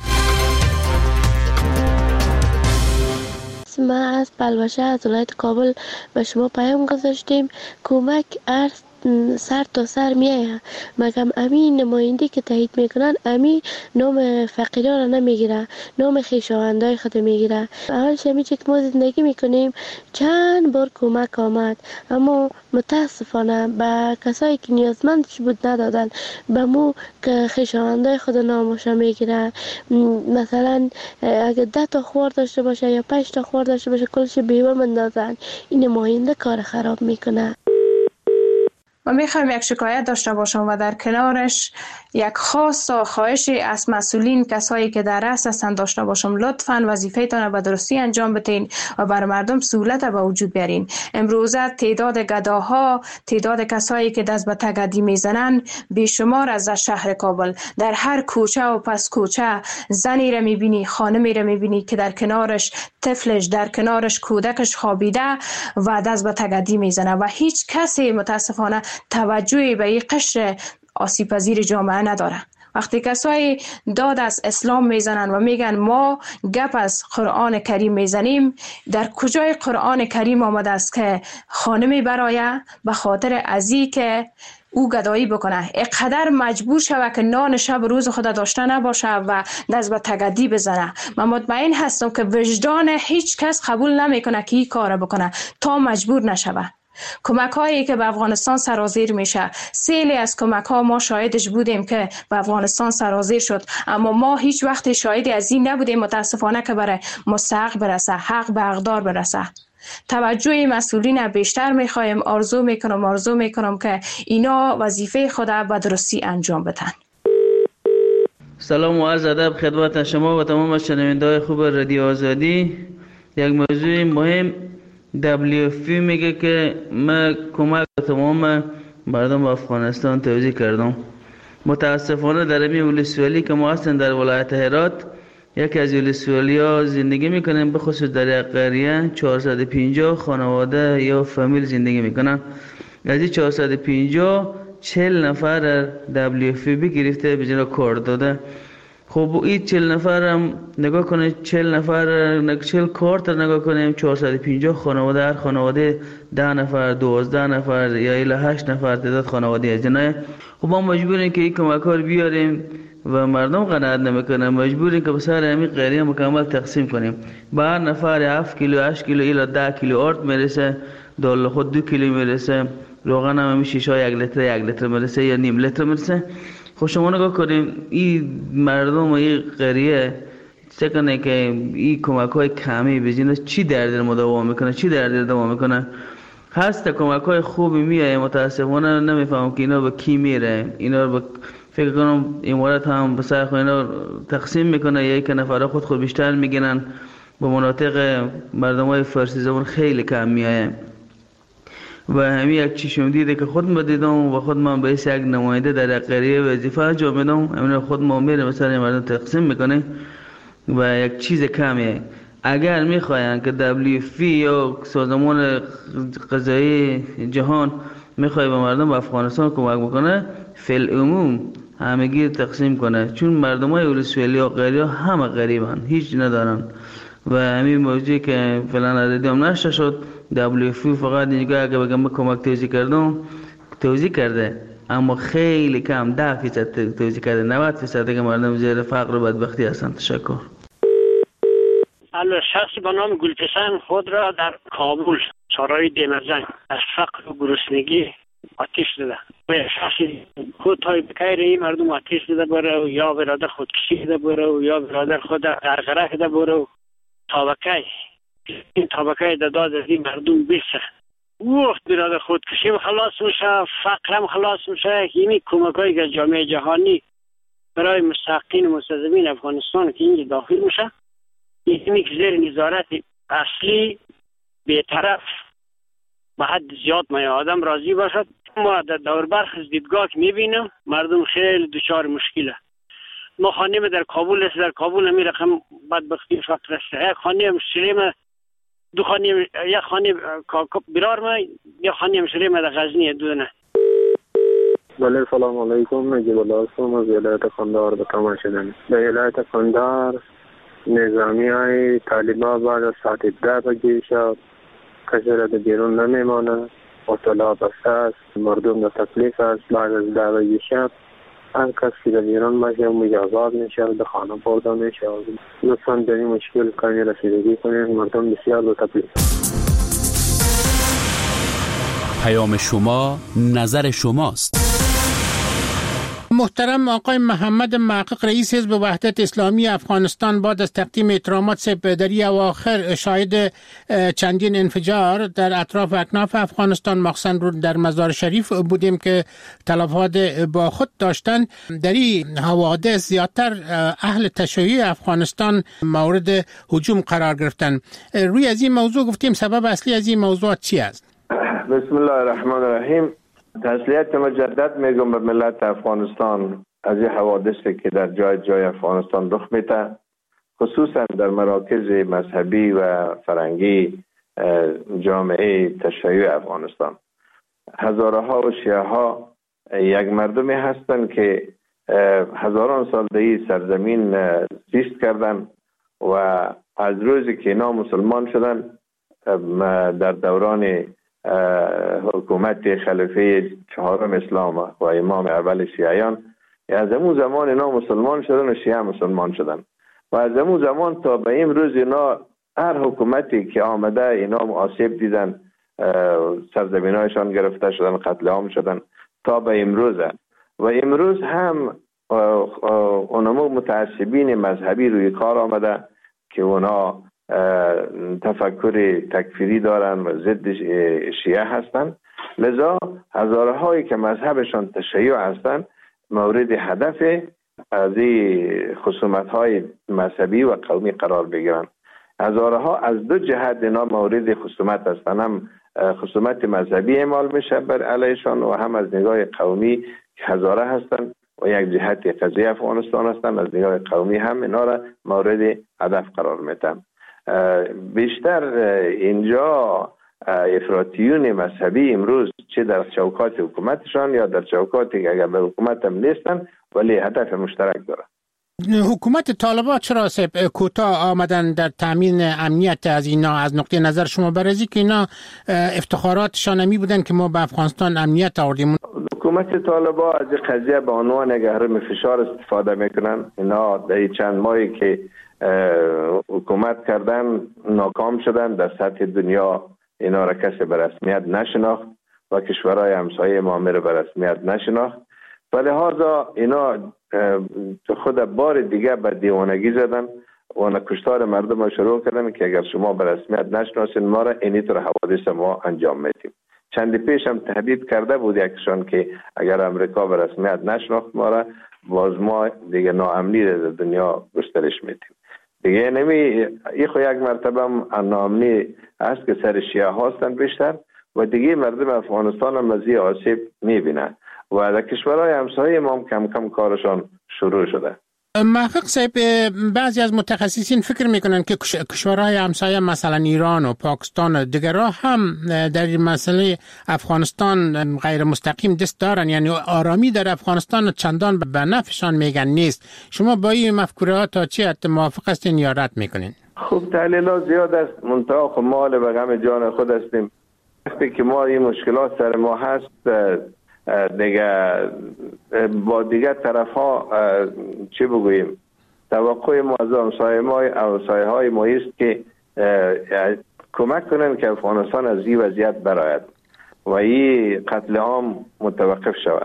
ما از بلوشه از ولایت کابل به شما پیام گذاشتیم. کمک ارز سر تا سر میایه، مگم امی نماینده که تایید میکنن امی نام فقیران را نمیگیره، نام خویشاوندای خود میگیره. اول شمی که ما زندگی میکنیم چند بار کمک آمد، اما متاسفانه به کسایی که نیازمندش بود ندادن. به مو که خویشاوندای خود نامشا میگیره. مثلا اگه 10 تا خوار داشته باشه یا 5 تا خوار داشته باشه کلش بیوه مندازن. این نماینده کار خراب میکنه. و میخوایم یک شکایت داشته باشم و در کنارش یک خواست و خواهشی از مسئولین، کسایی که در رأس هستند داشته باشم. لطفاً وظیفه‌تان را به درستی انجام بدین و بر مردم سهولت به وجود بیارین. امروزه تعداد گداها، تعداد کسایی که دست به تگدی میزنن بیشمار از شهر کابل. در هر کوچه و پس کوچه زنی را میبینی، خانمی را میبینی که در کنارش طفلش، در کنارش کودکش خوابیده و دست به تگدی میزنه و هیچ کسی متاسفانه توجهی به این قشر آسیب پذیر جامعه نداره. وقتی کسایی داد از اسلام میزنن و میگن ما گپ از قرآن کریم میزنیم، در کجای قرآن کریم آمده است که خانمی برای به خاطر ازی که او گدایی بکنه اقدر مجبور شود که نان شب روز خود داشته نباشه و دست به تگدی بزنه؟ من مطمئن هستم که وجدان هیچ کس قبول نمیکنه که این کار بکنه تا مجبور نشوه. کمک هایی که به افغانستان سرازیر میشه، سیلی از کمک ها ما شاهدش بودیم که به افغانستان سرازیر شد، اما ما هیچ وقت شاهدی از این نبودیم متاسفانه که برای مستحق برسه، حق به حقدار برسه. توجه مسئولین بیشتر میخوایم. آرزو میکنم که اینا وظیفه خود به درستی انجام بدن. سلام و عرض ادب خدمت شما و تمام شنونده‌های خوب رادیو آزادی. یک موضوع مهم، WFP میگه که من کمک به تمام مردم افغانستان توزیع کردم. متاسفانه در این ولسوالی که ما هستیم در ولایت هرات، یکی از ولسوالی‌ها زندگی میکنیم، به خصوص در یک قریه 450 خانواده یا فامیل زندگی میکنن. از این 450 40 نفر WFP گرفته به جنا کار داده. خب این 40 نفر هم نگاه کنید، 40 کارت نگاه کنیم، 450 خانواده، هر خانواده 10 نفر 12 نفر یا الی 8 نفر تعداد خانواده از جناه. خب ما مجبوریم که این کمک‌ها بیاریم و مردم قناعت نمیکنن، مجبوریم که به سر همین قریه مکمل تقسیم کنیم. به هر نفر 7 کیلو 8 کیلو الی 10 کیلو آرد میرسه، دال خود 2 کیلو میرسه، روغن هم شیشه 1 لیتر میرسه یا نیم لیتر میرسه. خب شما نگاه کنیم این مردم و این قریه چکنه که این کمک های کمی بجینه چی درد مداوم میکنه، هست کمک های خوبی میایه، متاسفانه نمیفهم که اینا به کی میره. اینا رو فکر کنم امارات هم به سر خود اینا تقسیم میکنه یا یک نفر خود بیشتر میگیرن، به مناطق مردم های فارسی زبان خیلی کم میایه. و همین یک چیشم دیده که خود ما دیدم و خود من به یک نماینده در قریه وظیفه انجام میدم، همین خود ما میره مثلا مردم تقسیم میکنه و یک چیز کمیه. اگر میخواین که WFP یا سازمان غذایی جهان میخواد به مردم افغانستان کمک بکنه، فی العموم همگی تقسیم کنه، چون مردم های ولسوالی و قریه همه غریبن، هیچ ندارن. و همین موضوعی که فعلا عددیم نشته شد، WFP فقط اینجا که بگم کمک توزیع کرده، اما خیلی کم 10% توزیع کرده، 90% که مردم زیر فقر و بدبختی هستند. تشکر. شخصی به نام گلپسند خود را در کابل سرای دمزنگ از فقر و گرسنگی آتش داده و شخصی خود تای بکیر این مردم آتش داده بره و یا برادر خودکشی ده بره و یا برادر خود غرغره ده بره و این طبقه داد از این مردم بیسه وقت برادر خودکشی خلاص میشه، فقرم خلاص میشه. همین کمکایی که جامعه جهانی برای مستحقین و مستضعفین افغانستان که اینجا داخل میشه، اینمی که زیر نظارت اصلی بی‌طرف به حد زیاد ما آدم راضی باشد. ما در دور برخ از دیدگاه که میبینم مردم خیلی دچار مشکله. ما خانه در کابل است، در کابل همی رقم بدبختی فقر است. یک خانه مسلم دو خانه، یک خانه برار ما، یک خانه مسلم در غزنی دونه. بله سلام علیکم، نجیب الله هستم از ولایت قندهار به تمام شدن. در ولایت قندهار نظامی های طالبان بعد از ساعت 10 بجه شب کسی را در بیرون نمیمانه، اطلاع بسته است، مردم در تکلیف است. بعد از 10 بجه شب هر کس که در بیرون باشه مجازات میشه، به خانه برده میشه. لطفاً در این مشکل کمی رسیدگی کنید، مردم بسیار در تکلیف است. پیام شما نظر شماست. محترم آقای محمد محقق رئیس حزب وحدت اسلامی افغانستان، بعد از تقدیم احترامات در اواخر شاهد چندین انفجار در اطراف اکناف افغانستان، مخصوصا در مزار شریف بودیم که تلفات با خود داشتند. در این حوادث زیادتر اهل تشیع افغانستان مورد هجوم قرار گرفتند. روی از این موضوع گفتیم سبب اصلی از این موضوعات چی است؟ بسم الله الرحمن الرحیم. تسلیت مجدد میگم به ملت افغانستان از این حوادثی که در جای افغانستان رخ میده، خصوصا در مراکز مذهبی و فرهنگی جامعه تشیع افغانستان. هزارها و شیعه ها یک مردمی هستند که هزاران سال در این سرزمین زیست کردن و از روزی که اینا مسلمان شدن در دوران حکومت خلیفه چهارم اسلام و امام اول شیعیان، از اون زمان اینا مسلمان شدن و شیعه مسلمان شدن و از اون زمان تا به این روز اینا هر حکومتی که آمده اینا آسیب دیدن، سرزمینایشان گرفته شدن، قتل عام شدن تا به امروزه. و امروز هم اونمو متعصبین مذهبی روی کار آمده که اونا تفکر تکفیری دارن و ضد شیعه هستن. لذا هزارهایی که مذهبشان تشیع هستن مورد هدف از این خصومت‌های مذهبی و قومی قرار بگیرن. هزارها از دو جهت اینا مورد خصومت هستن، هم خصومت مذهبی اعمال میشه بر علیشان و هم از نگاه قومی که هزاره هستن و یک جهت قضیه افغانستان هستن، از نگاه قومی هم اینا را مورد هدف قرار میدن. بیشتر اینجا افراطیون مذهبی امروز چه در چوکات حکومتشان یا در چوکاتی که اگر به حکومت هم نیستن ولی هدف مشترک دارن. حکومت طالبان چرا کوتاه آمدن در تامین امنیت از اینا؟ از نقطه نظر شما برازی که اینا افتخاراتشان نمی بودن که ما به افغانستان امنیت آوردیم؟ حکومت طالبان از قضیه به عنوان گهرم فشار استفاده میکنن. اینا در چند ماهی که حکومت کردن ناکام شدن، در سطح دنیا اینا را کسی به رسمیت نشناخت و کشورهای همسایه ما را به رسمیت نشناخت و لحاظا اینا خود بار دیگه به دیوانگی زدن و کشتار مردم را شروع کردن که اگر شما به رسمیت نشناسین ما را اینی طور حوادث ما انجام میدیم. چند پیش هم تهدید کرده بود یکشان که اگر امریکا به رسمیت نشناخت ما را باز ما دیگه ناامنی در دنیا گسترش میدیم. دیگه نمی این خو یک مرتبه هم ناامنی است که سر شیعه هستن بیشتر و دیگه مردم افغانستان هم از این آسیب میبینن و در کشورهای همسایه ما هم کم کم کارشان شروع شده. محقق صاحب، بعضی از متخصصین فکر میکنن که کشورهای همسایه مثلا ایران و پاکستان و دیگرها هم در این مسئله افغانستان غیر مستقیم دست دارن، یعنی آرامی در افغانستان چندان به نفعشان میگن نیست. شما با این مفکوره تا چی حد موافق هستین یا رد میکنین؟ خوب تحلیلات زیاد است، منتها خب ما به غم جان خود هستیم. وقتی که ما این مشکلات سر ما هست دیگه با دیگه طرف ها چی بگوییم، توقع ما از همسایه های ما است که کمک کنن که افغانستان از این وضعیت برآید و این قتل عام متوقف شود.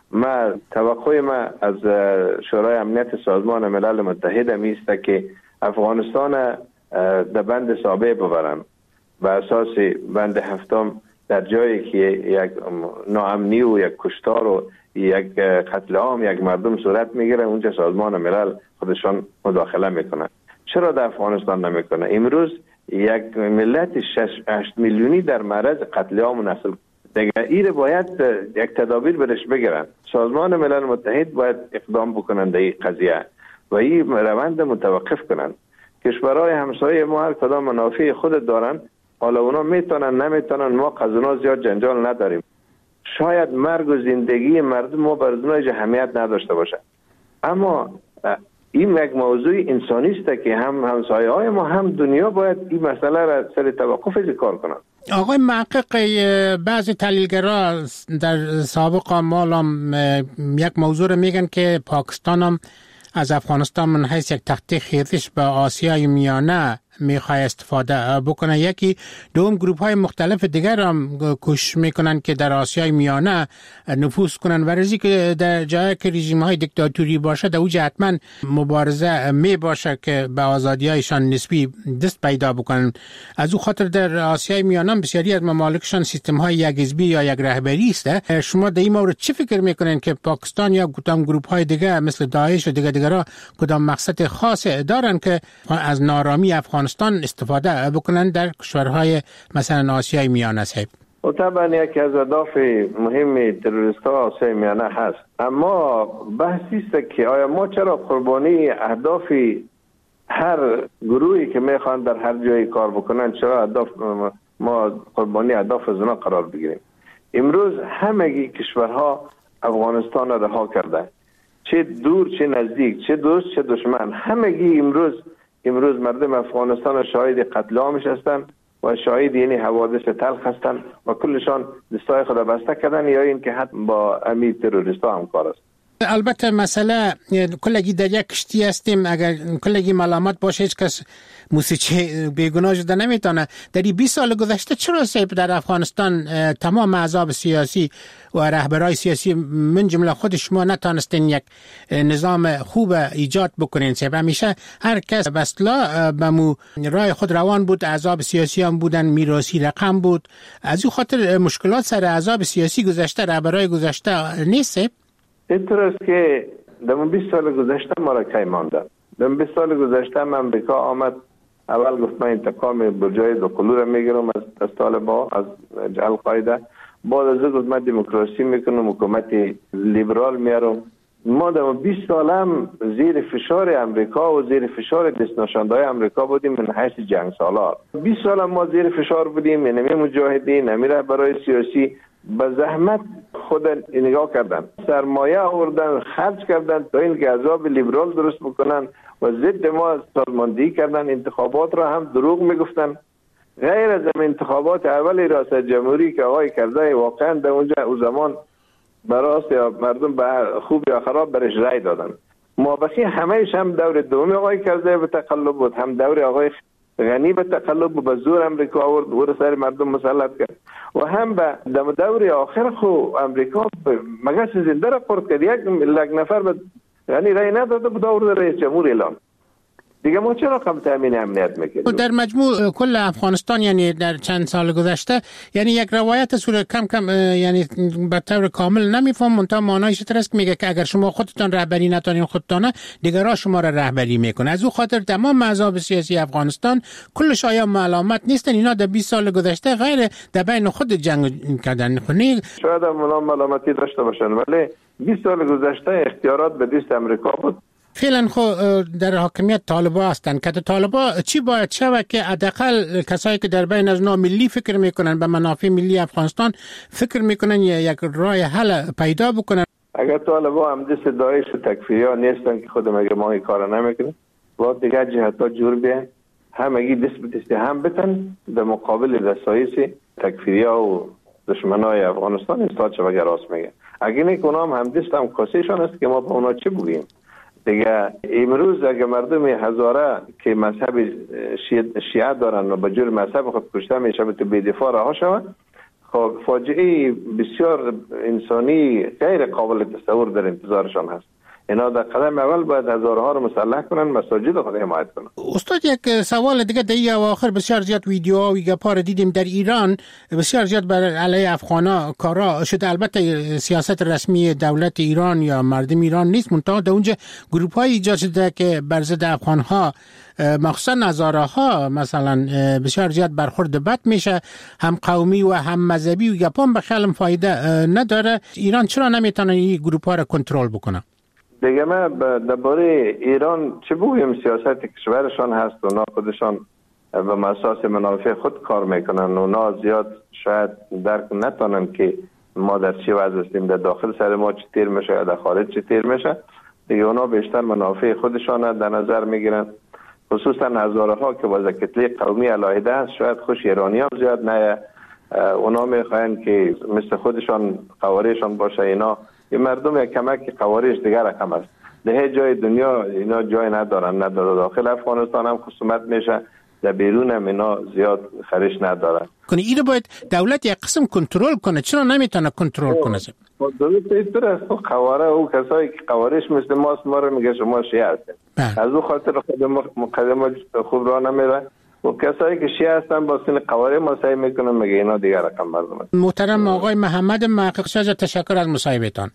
توقع ما از شورای امنیت سازمان ملل متحد است که افغانستان در بند سابع ببرن به اساس بند هفتم، در جایی که یک ناامنی و یک کشتار و یک قتل عام یک مردم صورت میگیره اونجا سازمان ملل خودشان مداخله میکنن. چرا در افغانستان نمیکنه؟ امروز یک ملت 6-8 میلیونی در معرض قتل عام و نسل دیگه این باید یک تدابیر برش بگیرن. سازمان ملل متحد باید اقدام بکنن در این قضیه و این روند متوقف کنن. کشورهای همسایه ما هر کدام منافع خود دارن، حالا اونا میتونن نمیتونن، ما قضانا زیاد جنجال نداریم. شاید مرگ و زندگی مردم ما بر اونها اهمیت نداشته باشه، اما این یک موضوع انسانی است که هم همسایه های ما هم دنیا باید این مسئله را سر توقف کار کنن. آقای محقق، بعضی تحلیلگرا در سابق مالم یک موضوع را میگن که پاکستان هم از افغانستان من حیث یک تخته خیزش به آسیای میانه میخواه استفاده بکنه. یکی دوم گروپ های مختلف دیگر هم کوشش میکنن که در آسیای میانه نفوذ کنن و رزی که در جایی که رژیم های دیکتاتوری باشه در اوج حتما مبارزه می باشه که به آزادی هایشان نسبی دست پیدا بکنن. از او خاطر در آسیای میانه بسیاری از ممالکشان سیستم های یک حزبی یا یک رهبری است. شما در این مورد چی فکر میکنین که پاکستان یا کدام گروپ های دیگه مثل داعش و دیگرها کدام مقصد خاص دارن که از نارامی افغانستان استفاده بکنن در کشورهای مثلا آسیای میانه؟ صاحب، و طبعا یکی از اهداف مهم تروریست ها آسیای میانه هست، اما بحثی است که آیا ما چرا قربانی اهداف هر گروهی که میخوان در هر جایی کار بکنن چرا اهداف ما قربانی اهداف از اونا قرار بگیریم؟ امروز همگی کشورها افغانستان را رها کرده، چه دور چه نزدیک، چه دوست چه دشمن، همگی امروز مردم افغانستان شاهد قتل عامش هستند و شاهد یعنی حوادث تلخ هستند و کلشان دستای خود بسته کردن یا این که حتی با امی تروریست ها همکار است. البته مسئله کلگی در یک کشتی هستیم، اگر کلگی ملامت باشه هیچ کس موسیقی بیگناه شده نمیتونه. در 20 سال گذشته چرا سیب در افغانستان تمام احزاب سیاسی و رهبرای سیاسی من جمله خود شما نتونستین یک نظام خوب ایجاد بکنین؟ سیب همیشه هر کس بسلا بمو رای خود روان بود، احزاب سیاسی هم بودن، میراثی رقم بود. از این خاطر مشکلات سر احزاب سیاسی گذشته، رهبرای گذشته نیست. اینطور است که در 20 سال گذشته ما را کی مانده. در 20 سال گذشته امریکا آمد، اول گفت من انتقام برجای دوقلو را میگیرم از طالبان، از القاعده. بعد از گفت من دموکراسی میکنم، حکومت لیبرال میارم. ما در 20 سال هم زیر فشار امریکا و زیر فشار دست نشاندهای امریکا بودیم من حیث جنگ سالار. 20 سال هم ما زیر فشار بودیم، یعنی مجاهدین، نمیره برای سیاسی به زحمت خود نگاه کردن، سرمایه آوردن، خرج کردن تا اینکه احزاب لیبرال درست بکنن و ضد ما سازماندهی کردن. انتخابات را هم دروغ میگفتن. غیر از انتخابات اول ریاست جمهوری که آقای کرزی واقعا در اونجا او زمان براست یا مردم به خوب یا خراب برش رای دادن. مابقی همهش هم دور دوم آقای کرزی به تقلب بود، هم دور آقای غنی به تقلب به زور امریکا آورد و سر مردم مسلط کرد، و هم به دور آخر خو امریکا مگس زنده را پرد کرد. یک نفر به غنی رای نداده بود، آورد رئیس جمهور اعلان. دیگه ما چرا کم تامین امنیت میکنیم؟ در مجموع کل افغانستان یعنی در چند سال گذشته یعنی یک روایت صورت کم یعنی به طور کامل نمیفهم، منتها معنایش است میگه که اگر شما خودتان رهبری نتونین خودتانه دیگران شما را رهبری میکنه. از او خاطر تمام احزاب سیاسی افغانستان کلش آیا علامت نیستن اینا در 20 سال گذشته غیر در بین خود جنگ کردن؟ شاید هم علامتی داشته باشن، ولی 20 سال گذشته اختیارات به دست امریکا بود. فعلا خو در حاکمیت طالبان هستند که طالبان چی باید شود که حداقل کسایی که در بین از ملی فکر میکنن، به منافع ملی افغانستان فکر میکنن، یک راه حل پیدا بکنن؟ اگر طالبان هم دست داعش و تکفیریا نیستن که خود مگه ما این کارا نمیکنیم، باید دیگه جهت‌ها جور بیان، همگی دست به دست هم بتن در مقابل دستایش تکفیریا و دشمنای افغانستان استاد شو اگر راست میگه. اگه نه اونام هم دست هم کاسهشان است که ما به اونا چه بگیم. دیگه امروز اگه مردم هزاره که مذهب شیعه دارن و به جور مذهب خود کشته میشه به تو بی‌دفاع رها شود، خب فاجعه بسیار انسانی غیر قابل تصور در انتظارشان هست. اینا در قدم اول باید هزارها رو مسلح کنن، مساجد خود حمایت کنن. استاد یک سوال دیگه در این اواخر بسیار زیاد ویدیوها و گپا دیدیم در ایران بسیار زیاد بر علیه افغانا کارا شده. البته سیاست رسمی دولت ایران یا مردم ایران نیست، منتها در اونجا گروپ های ایجاد شده که بر ضد افغانها مخصوصا هزاره ها مثلا بسیار زیاد برخورد بد میشه، هم قومی و هم مذهبی و گپا به خیلی فایده نداره. ایران چرا نمیتونه این گروپ ها را کنترل بکنه؟ دیگه ما درباره ایران چه بگویم؟ سیاست کشورشان هست و اونا خودشان به اساس منافع خود کار میکنن. اونا زیاد شاید درک نتونن که ما در چه وضع هستیم، در داخل سر ما چه تیر میشه یا در خارج چه تیر میشه. دیگه اونا بیشتر منافع خودشان در نظر میگیرن، خصوصا هزاره ها که باز کتله قومی علاهده هست. شاید خوش ایرانی هم زیاد نه، اونا میخواین که مثل خودشان قوارشان باشه. اینا این مردم یک کمک قوارش دیگر رقم است. ده جای دنیا اینا جای ندارن، نه در داخل افغانستان هم خصومت میشه، در بیرون هم اینا زیاد خرش ندارن. اینو باید دولت یک قسم کنترل کنه، چرا نمیتونه کنترل کنه؟ دولت اینطور است، قواره او کسایی که قوارش مثل ماست ما رو میگه شما شیعه هستید، از او خاطر خود مقدمه خوب راه نمیره. و کسایی که شیعه هستن با سن قواره ما سعی میکنن مگه اینا دیگر رقم مردم هست. محترم آقای محمد محقق شجاع، تشکر از مصاحبهتان.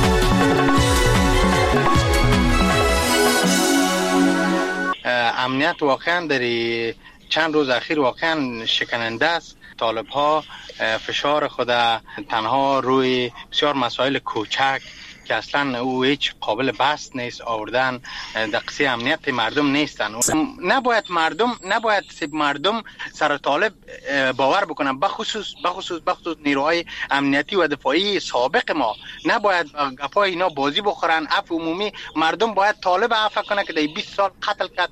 امنیت واقعا در چند روز اخیر واقعا شکننده است. طالب ها فشار خود تنها روی بسیار مسائل کوچک که اصلا او هیچ قابل بحث نیست آوردن در قصه امنیت مردم نیستن. نباید مردم سر طالب باور بکنن، بخصوص نیروهای امنیتی و دفاعی سابق ما. نباید گپای اینا بازی بخورن. عفو عمومی مردم باید طالب عفو کنه که در 20 سال قتل کرد.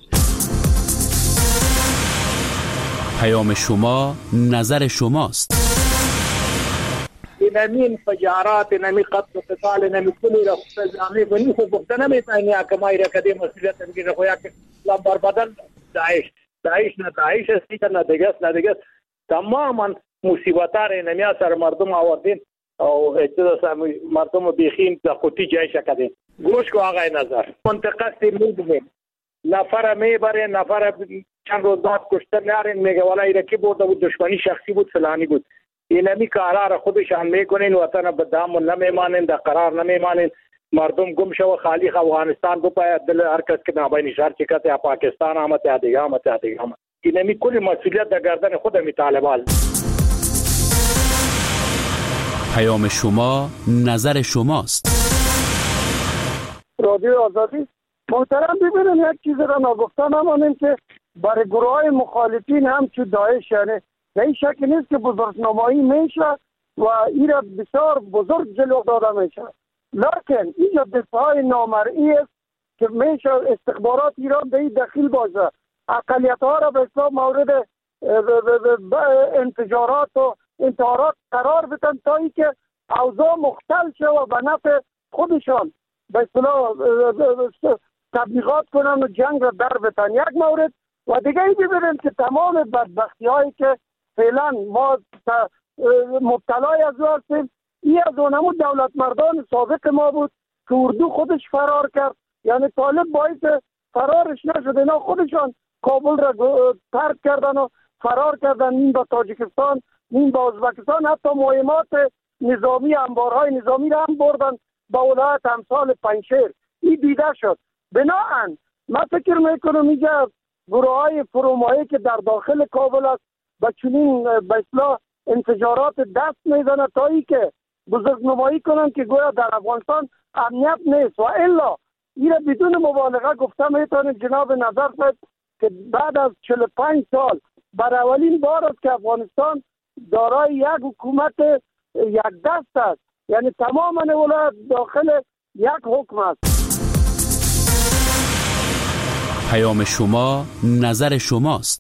پیام شما نظر شماست. این نمی انفجارات نمی قتل و قتال نمی کلی را خزامی بنی خود بخته نمیتونی یا کمایی را کدی مسئولیت نمیگیره خویا که بر بدن داعش است نه دیگه تماما مصیبت‌ها را نمی اثر مردم آوردین او اجازه مردم بیخین در خودی جای شکدین. گوش کو آقای نظر منطقه سیمون نفر میبره نفر چند روز بعد کشته میارین میگه والا ایرکی برده بود دشمنی شخصی بود فلانی بود. این همی کارا را خودشان میکنین وطن به دامن نمیمانین در قرار نمیمانین مردم گم شو خالی افغانستان دو پای دل هر کس که نابین شهر چکت یا پاکستان آمد یا دیگه آمد این همی کلی مسئولیت در گردن خود همی طالبان. پیام شما نظر شماست. رادیو آزادی محترم ببینیم یک چیز را نگفته نمانیم که برای گروه های مخالفین هم چو داعش یعنی به این شک نیست که بزرگنمایی میشه و این را بسیار بزرگ جلو داده میشه لیکن اینجا دفاع نامرئی است که میشه استخبارات ایران به این دخیل باشه اقلیت ها را به اصلاح مورد انفجارات و انتحارات قرار بدن تا ای که اوضاع مختل شه و به نفع خودشان به اصطلاح تبلیغات کنن و جنگ را در بتن. یک مورد و دیگه ای ببینیم که تمام بدبختی هایی که فعلا ما مبتلای از او هستیم این از اونمو دولت مردان سابق ما بود که اردو خودش فرار کرد یعنی طالب باعث فرارش نشد اینا خودشان کابل را ترک کردن و فرار کردن نیم با تاجیکستان نیم با ازبکستان حتی مهمات نظامی انبارهای نظامی را هم بردن با ولایت امثال پنجشیر این دیده شد. بناهن من فکر میکنم اینجا گروه های فرومایی که در داخل کابل است و چنین به اصلاح انفجارات دست میزنه تا ای که بزرگنمایی کنن که گویا در افغانستان امنیت نیست و الا این بدون مبالغه گفته میتونیم جناب نظر صاحب که بعد از 45 سال بر اولین بار است که افغانستان دارای یک حکومت یک دست است یعنی تمام ولایت داخل یک حکم است. پیام شما نظر شماست.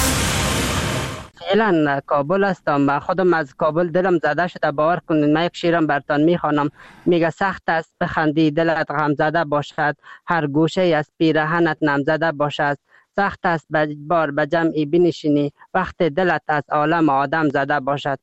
فعلا کابل هستم من خودم از کابل دلم زده شده باور کنید من یک شیرم برتان میخوانم میگه سخت است بخندی دلت غم زده باشد هر گوشه از پیرهنت نم زده باشد سخت است بار به جمعی بنشینی وقت دلت از عالم آدم زده باشد.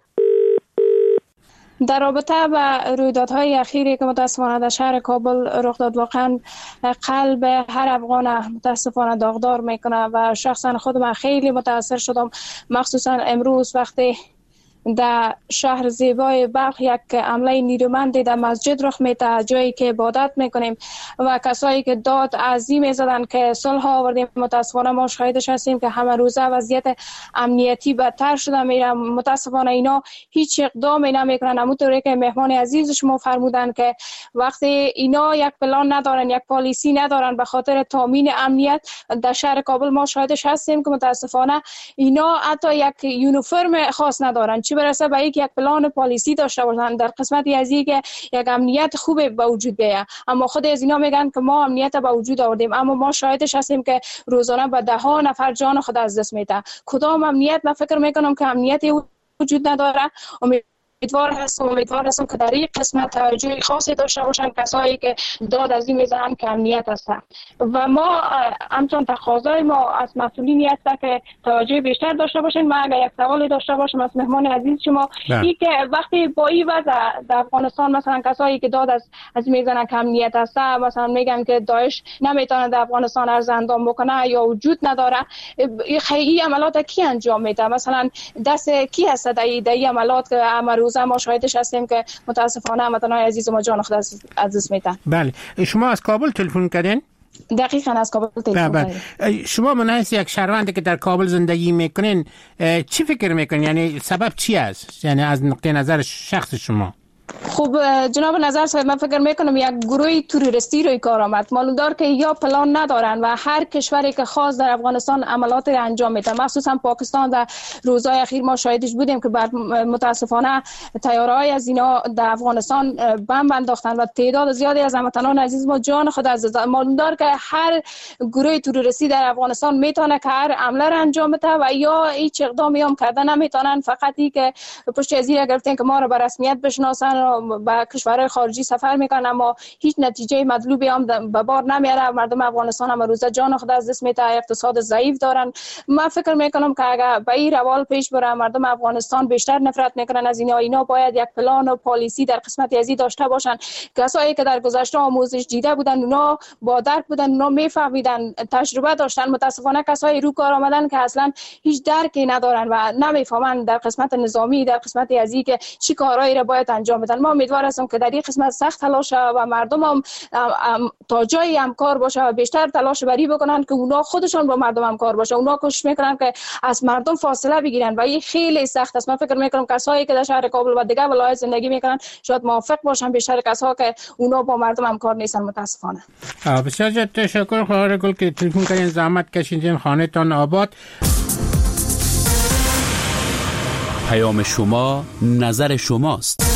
در رابطه با رویدادهای اخیری که متاسفانه در شهر کابل رخ داد واقعا قلب هر افغان متاسفانه داغدار میکنه و شخصا خودم خیلی متاثر شدم مخصوصا امروز وقتی در شهر زیبای بلخ یک حمله نیرومندی در مسجد رخ میده جایی که عبادت میکنیم و کسایی که داد عظیم زدن که صلح آوردیم متاسفانه ما شاهدش هستیم که همه روزه وضعیت امنیتی بدتر شده میره متاسفانه اینا هیچ اقدامی نمیکنن همونطوری که مهمان عزیز شما فرمودن که وقتی اینا یک پلان ندارن یک پالیسی ندارن به خاطر تامین امنیت در شهر کابل ما شاهدش هستیم که متاسفانه اینا حتی یک یونیفرم خاص ندارن چه برسه به یک پلان پالیسی داشته باشن در قسمتی از اینکه یک امنیت خوب به وجود بیاید اما خود از اینا میگن که ما امنیت به وجود آوردیم اما ما شاهدش هستیم که روزانه به ده ها نفر جان خود از دست میده. کدام امنیت؟ من فکر میکنم که امنیتی وجود نداره. امیدوار هستم که در این قسمت توجه خاصی داشته باشن کسایی که داد از این میزنن که امنیت هستن و ما همچون تقاضای ما از مسئولینی هست که توجه بیشتر داشته باشین. من اگر یک سوالی داشته باشم از مهمان عزیز شما این که وقتی با این وضع در افغانستان مثلا کسایی که داد از میزنن که امنیت هست مثلا میگن که داعش نمیتونه در افغانستان ارز اندام بکنه یا وجود نداره این عملات کی انجام میده مثلا دست کی هست در این عملات که روزه ما شاهدش هستیم که متاسفانه هموطنان عزیز ما جان خود از دست میدن. بله شما از کابل تلفن کردین؟ دقیقاً از کابل تلفن کردیم. شما من هست یک شهروندی که در کابل زندگی میکنین چی فکر میکنین یعنی سبب چی است یعنی از نقطه نظر شخص شما؟ خب جناب نظر صاحب، من فکر میکنم یک گروه تروریستی روی کار آمد. معلوم دار که یا پلان ندارن و هر کشوری که خاص در افغانستان عملات را انجام میده، مخصوصا پاکستان در روزهای اخیر ما شاهدش بودیم که متاسفانه طیاره‌های از اینا در افغانستان بمب انداختن و تعداد زیادی از هموطنان عزیز ما جان خود از دادن. معلوم دار که هر گروه تروریستی در افغانستان میتونه که هر عمله را انجام بده و یا هیچ اقدامی هم کرده نمیتونن، فقط این که پشت از این گرفتن که ما را به رسمیت بشناسن و به کشورهای خارجی سفر میکنن، اما هیچ نتیجه مطلوبی هم به بار نمیاره. مردم افغانستان هم روزه جان خود از دست میده، اقتصاد ضعیف دارن. من فکر میکنم که اگر به این روال پیش بره مردم افغانستان بیشتر نفرت میکنن از اینا باید یک پلان و پالیسی در قسمت ازی داشته باشن. کسایی که در گذشته آموزش دیده بودن، اونا با درک بودن، اونا میفهمیدن، تجربه داشتن. متاسفانه کسایی رو کار آمدن که اصلا هیچ درکی ندارن و نمیفهمن در قسمت نظامی، در قسمت ازی که چی کارهایی را باید انجام بدن. ما امیدوار هستم که در این قسمت سخت تلاش و مردم هم تا جایی همکار باشه و بیشتر تلاش بری بکنن که اونا خودشان با مردم همکار باشه. اونا کوشش میکنن که از مردم فاصله بگیرن و این خیلی سخت است. من فکر میکنم کسایی که در شهر کابل و دیگر ولایت زندگی میکنن شاید موافق باشن، بیشتر کسایی که اونا با مردم همکار نیستن متاسفانه. بسیار زیاد تشکر خواهر گل که تلفن کردین، زحمت کشیدین، خانه تان آباد. پیام شما نظر شماست.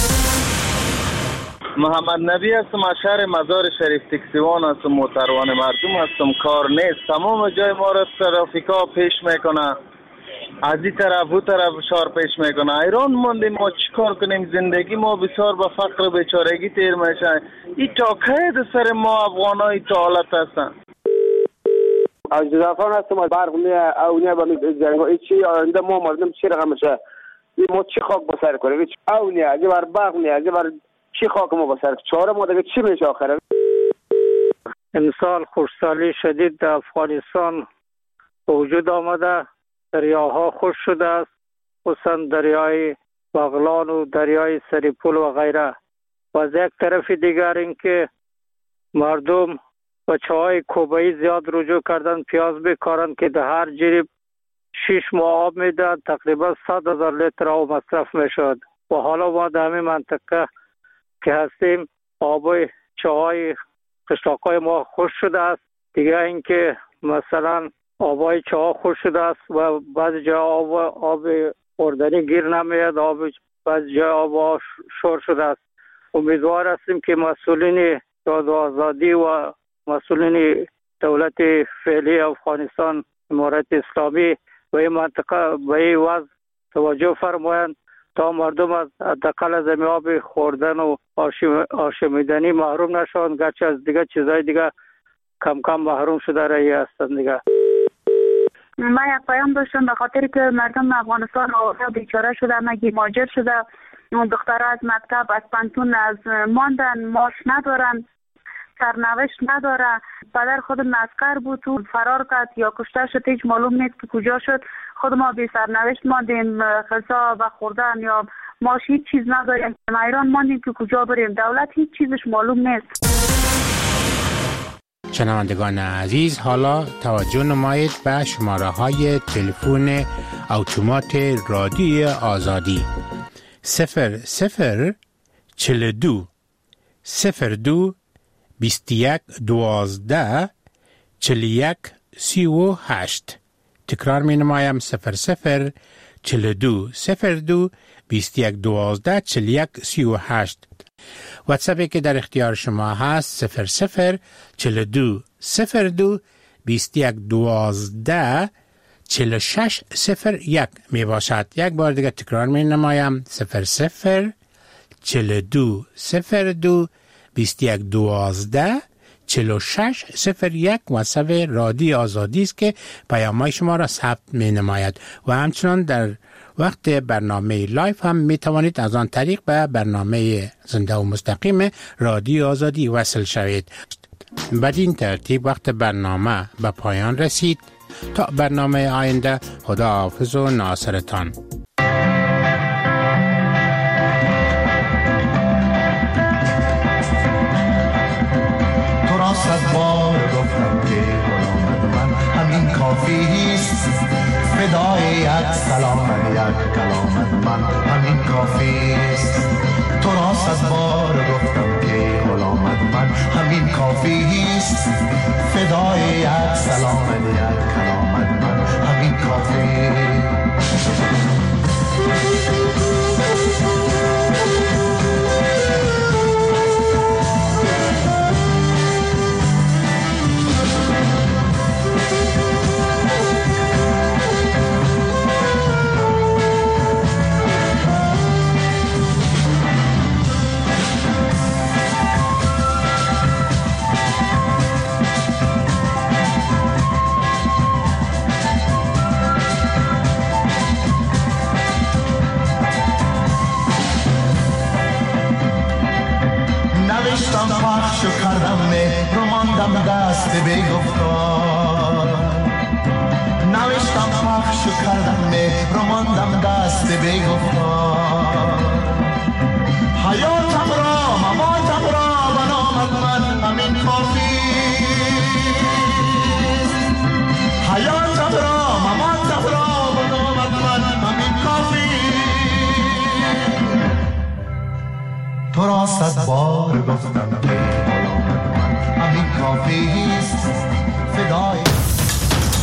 محمد نبی هستم، از شهر مزار شریف تکسیوان هستم، موتروان مردم هستم. کار نیست، تمام جای ما را ترافیکا پیش میکنه، از این طرف او طرف شار پیش میکنه. ایران موندیم، ما چیکار کنیم؟ زندگی ما بسیار به فقر و بیچارگی تیر میشه. این تا کی سر ما افغانای تا حالت هستن؟ از جزافان هستم، از برق میه اونیه با جنگا چی آینده ما مردم چی رقم میشه؟ ما چی خاک بسر کنیم؟ اونیه اگه بر برق میه، اگه بر چی خاک ما بسر چهار ما دیگه چی میشه آخره؟ امسال خشکسالی شدید در افغانستان به وجود آمده، دریاها خشک شده است، خصوصا دریای بغلان و دریای سریپول و غیره. و از یک طرف دیگر اینکه مردم بچه‌های کوبایی زیاد رجوع کردن پیاز بکارن که در هر جریب 6 ماه آب میدن، تقریبا 100,000 لیتر آب مصرف میشد. و حالا ما در همین منطقه که هستیم آب چاهای قشلاقای ما خشک شده است. دیگه اینکه مثلا آبای چاه خشک شده است و بعضی جا آب خوردنی گیر نمیاد، بعضی جا آب شور شده است. امیدوار هستیم که مسئولین داد و آزادی و مسئولین دولت فعلی افغانستان، امارت اسلامی و این منطقه به این وضع توجه فرمایند تا مردم از حداقل از آب خوردن و آشامیدنی محروم نشوند، گرچه از دیگه چیزای دیگه کم کم محروم شده رایی هستند. دیگه من یک پیام داشتم به خاطر که مردم افغانستان بیچاره شده، مگی مهاجر شده، دخترها از مکتب از پانتون از ماندن، ماش ندارن، سرنوشت نداره. پدر خود مسکر بود تو فرار کرد یا کشته شد، هیچ معلوم نیست که کجا شد. خود ما بی سرنوشت ماندیم، غذا و خوردن یا ماش هیچ چیز نداریم. ما ایران ماندیم که کجا بریم، دولت هیچ چیزش معلوم نیست. شنوندگان عزیز، حالا توجه نمایید به شماره های تلفن اتومات رادیو آزادی 00 42 02 21 12 41 38. تکرار می نمایم 00 42 02 21 12 41 38. واتساپی که در اختیار شما هست 00 42 02 21 12 46 01 می باشد. یک بار دیگه تکرار می نمایم 00 42 02 21 12 46 01. واتساپ رادیو آزادی است که پیام‌های شما را ثبت می نماید و همچنان در وقت برنامه لایف هم می توانید از آن طریق به برنامه زنده و مستقیم رادیو آزادی وصل شوید. بدین ترتیب وقت برنامه به پایان رسید. تا برنامه آینده، خدا حافظ و ناصرتان. تو را صد بار گفتم که غلام من همین کافیست، فدای یک سلام یک کلام من همین کافیست. تو را صد بار گفتم که غلامت من همین کافی است، فدای یک سلامت یک کلامت من همین کافی. نوشتم پخش و کردم مهر و ماندم دست بگفتار، نوشتم پخش و کردم مهر و ماندم دست بگفتار. حیاتم را مماتم را بنامت من همین کافی، حیاتم را مماتم را بنامت من همین کافی. تو را صد بار گفتم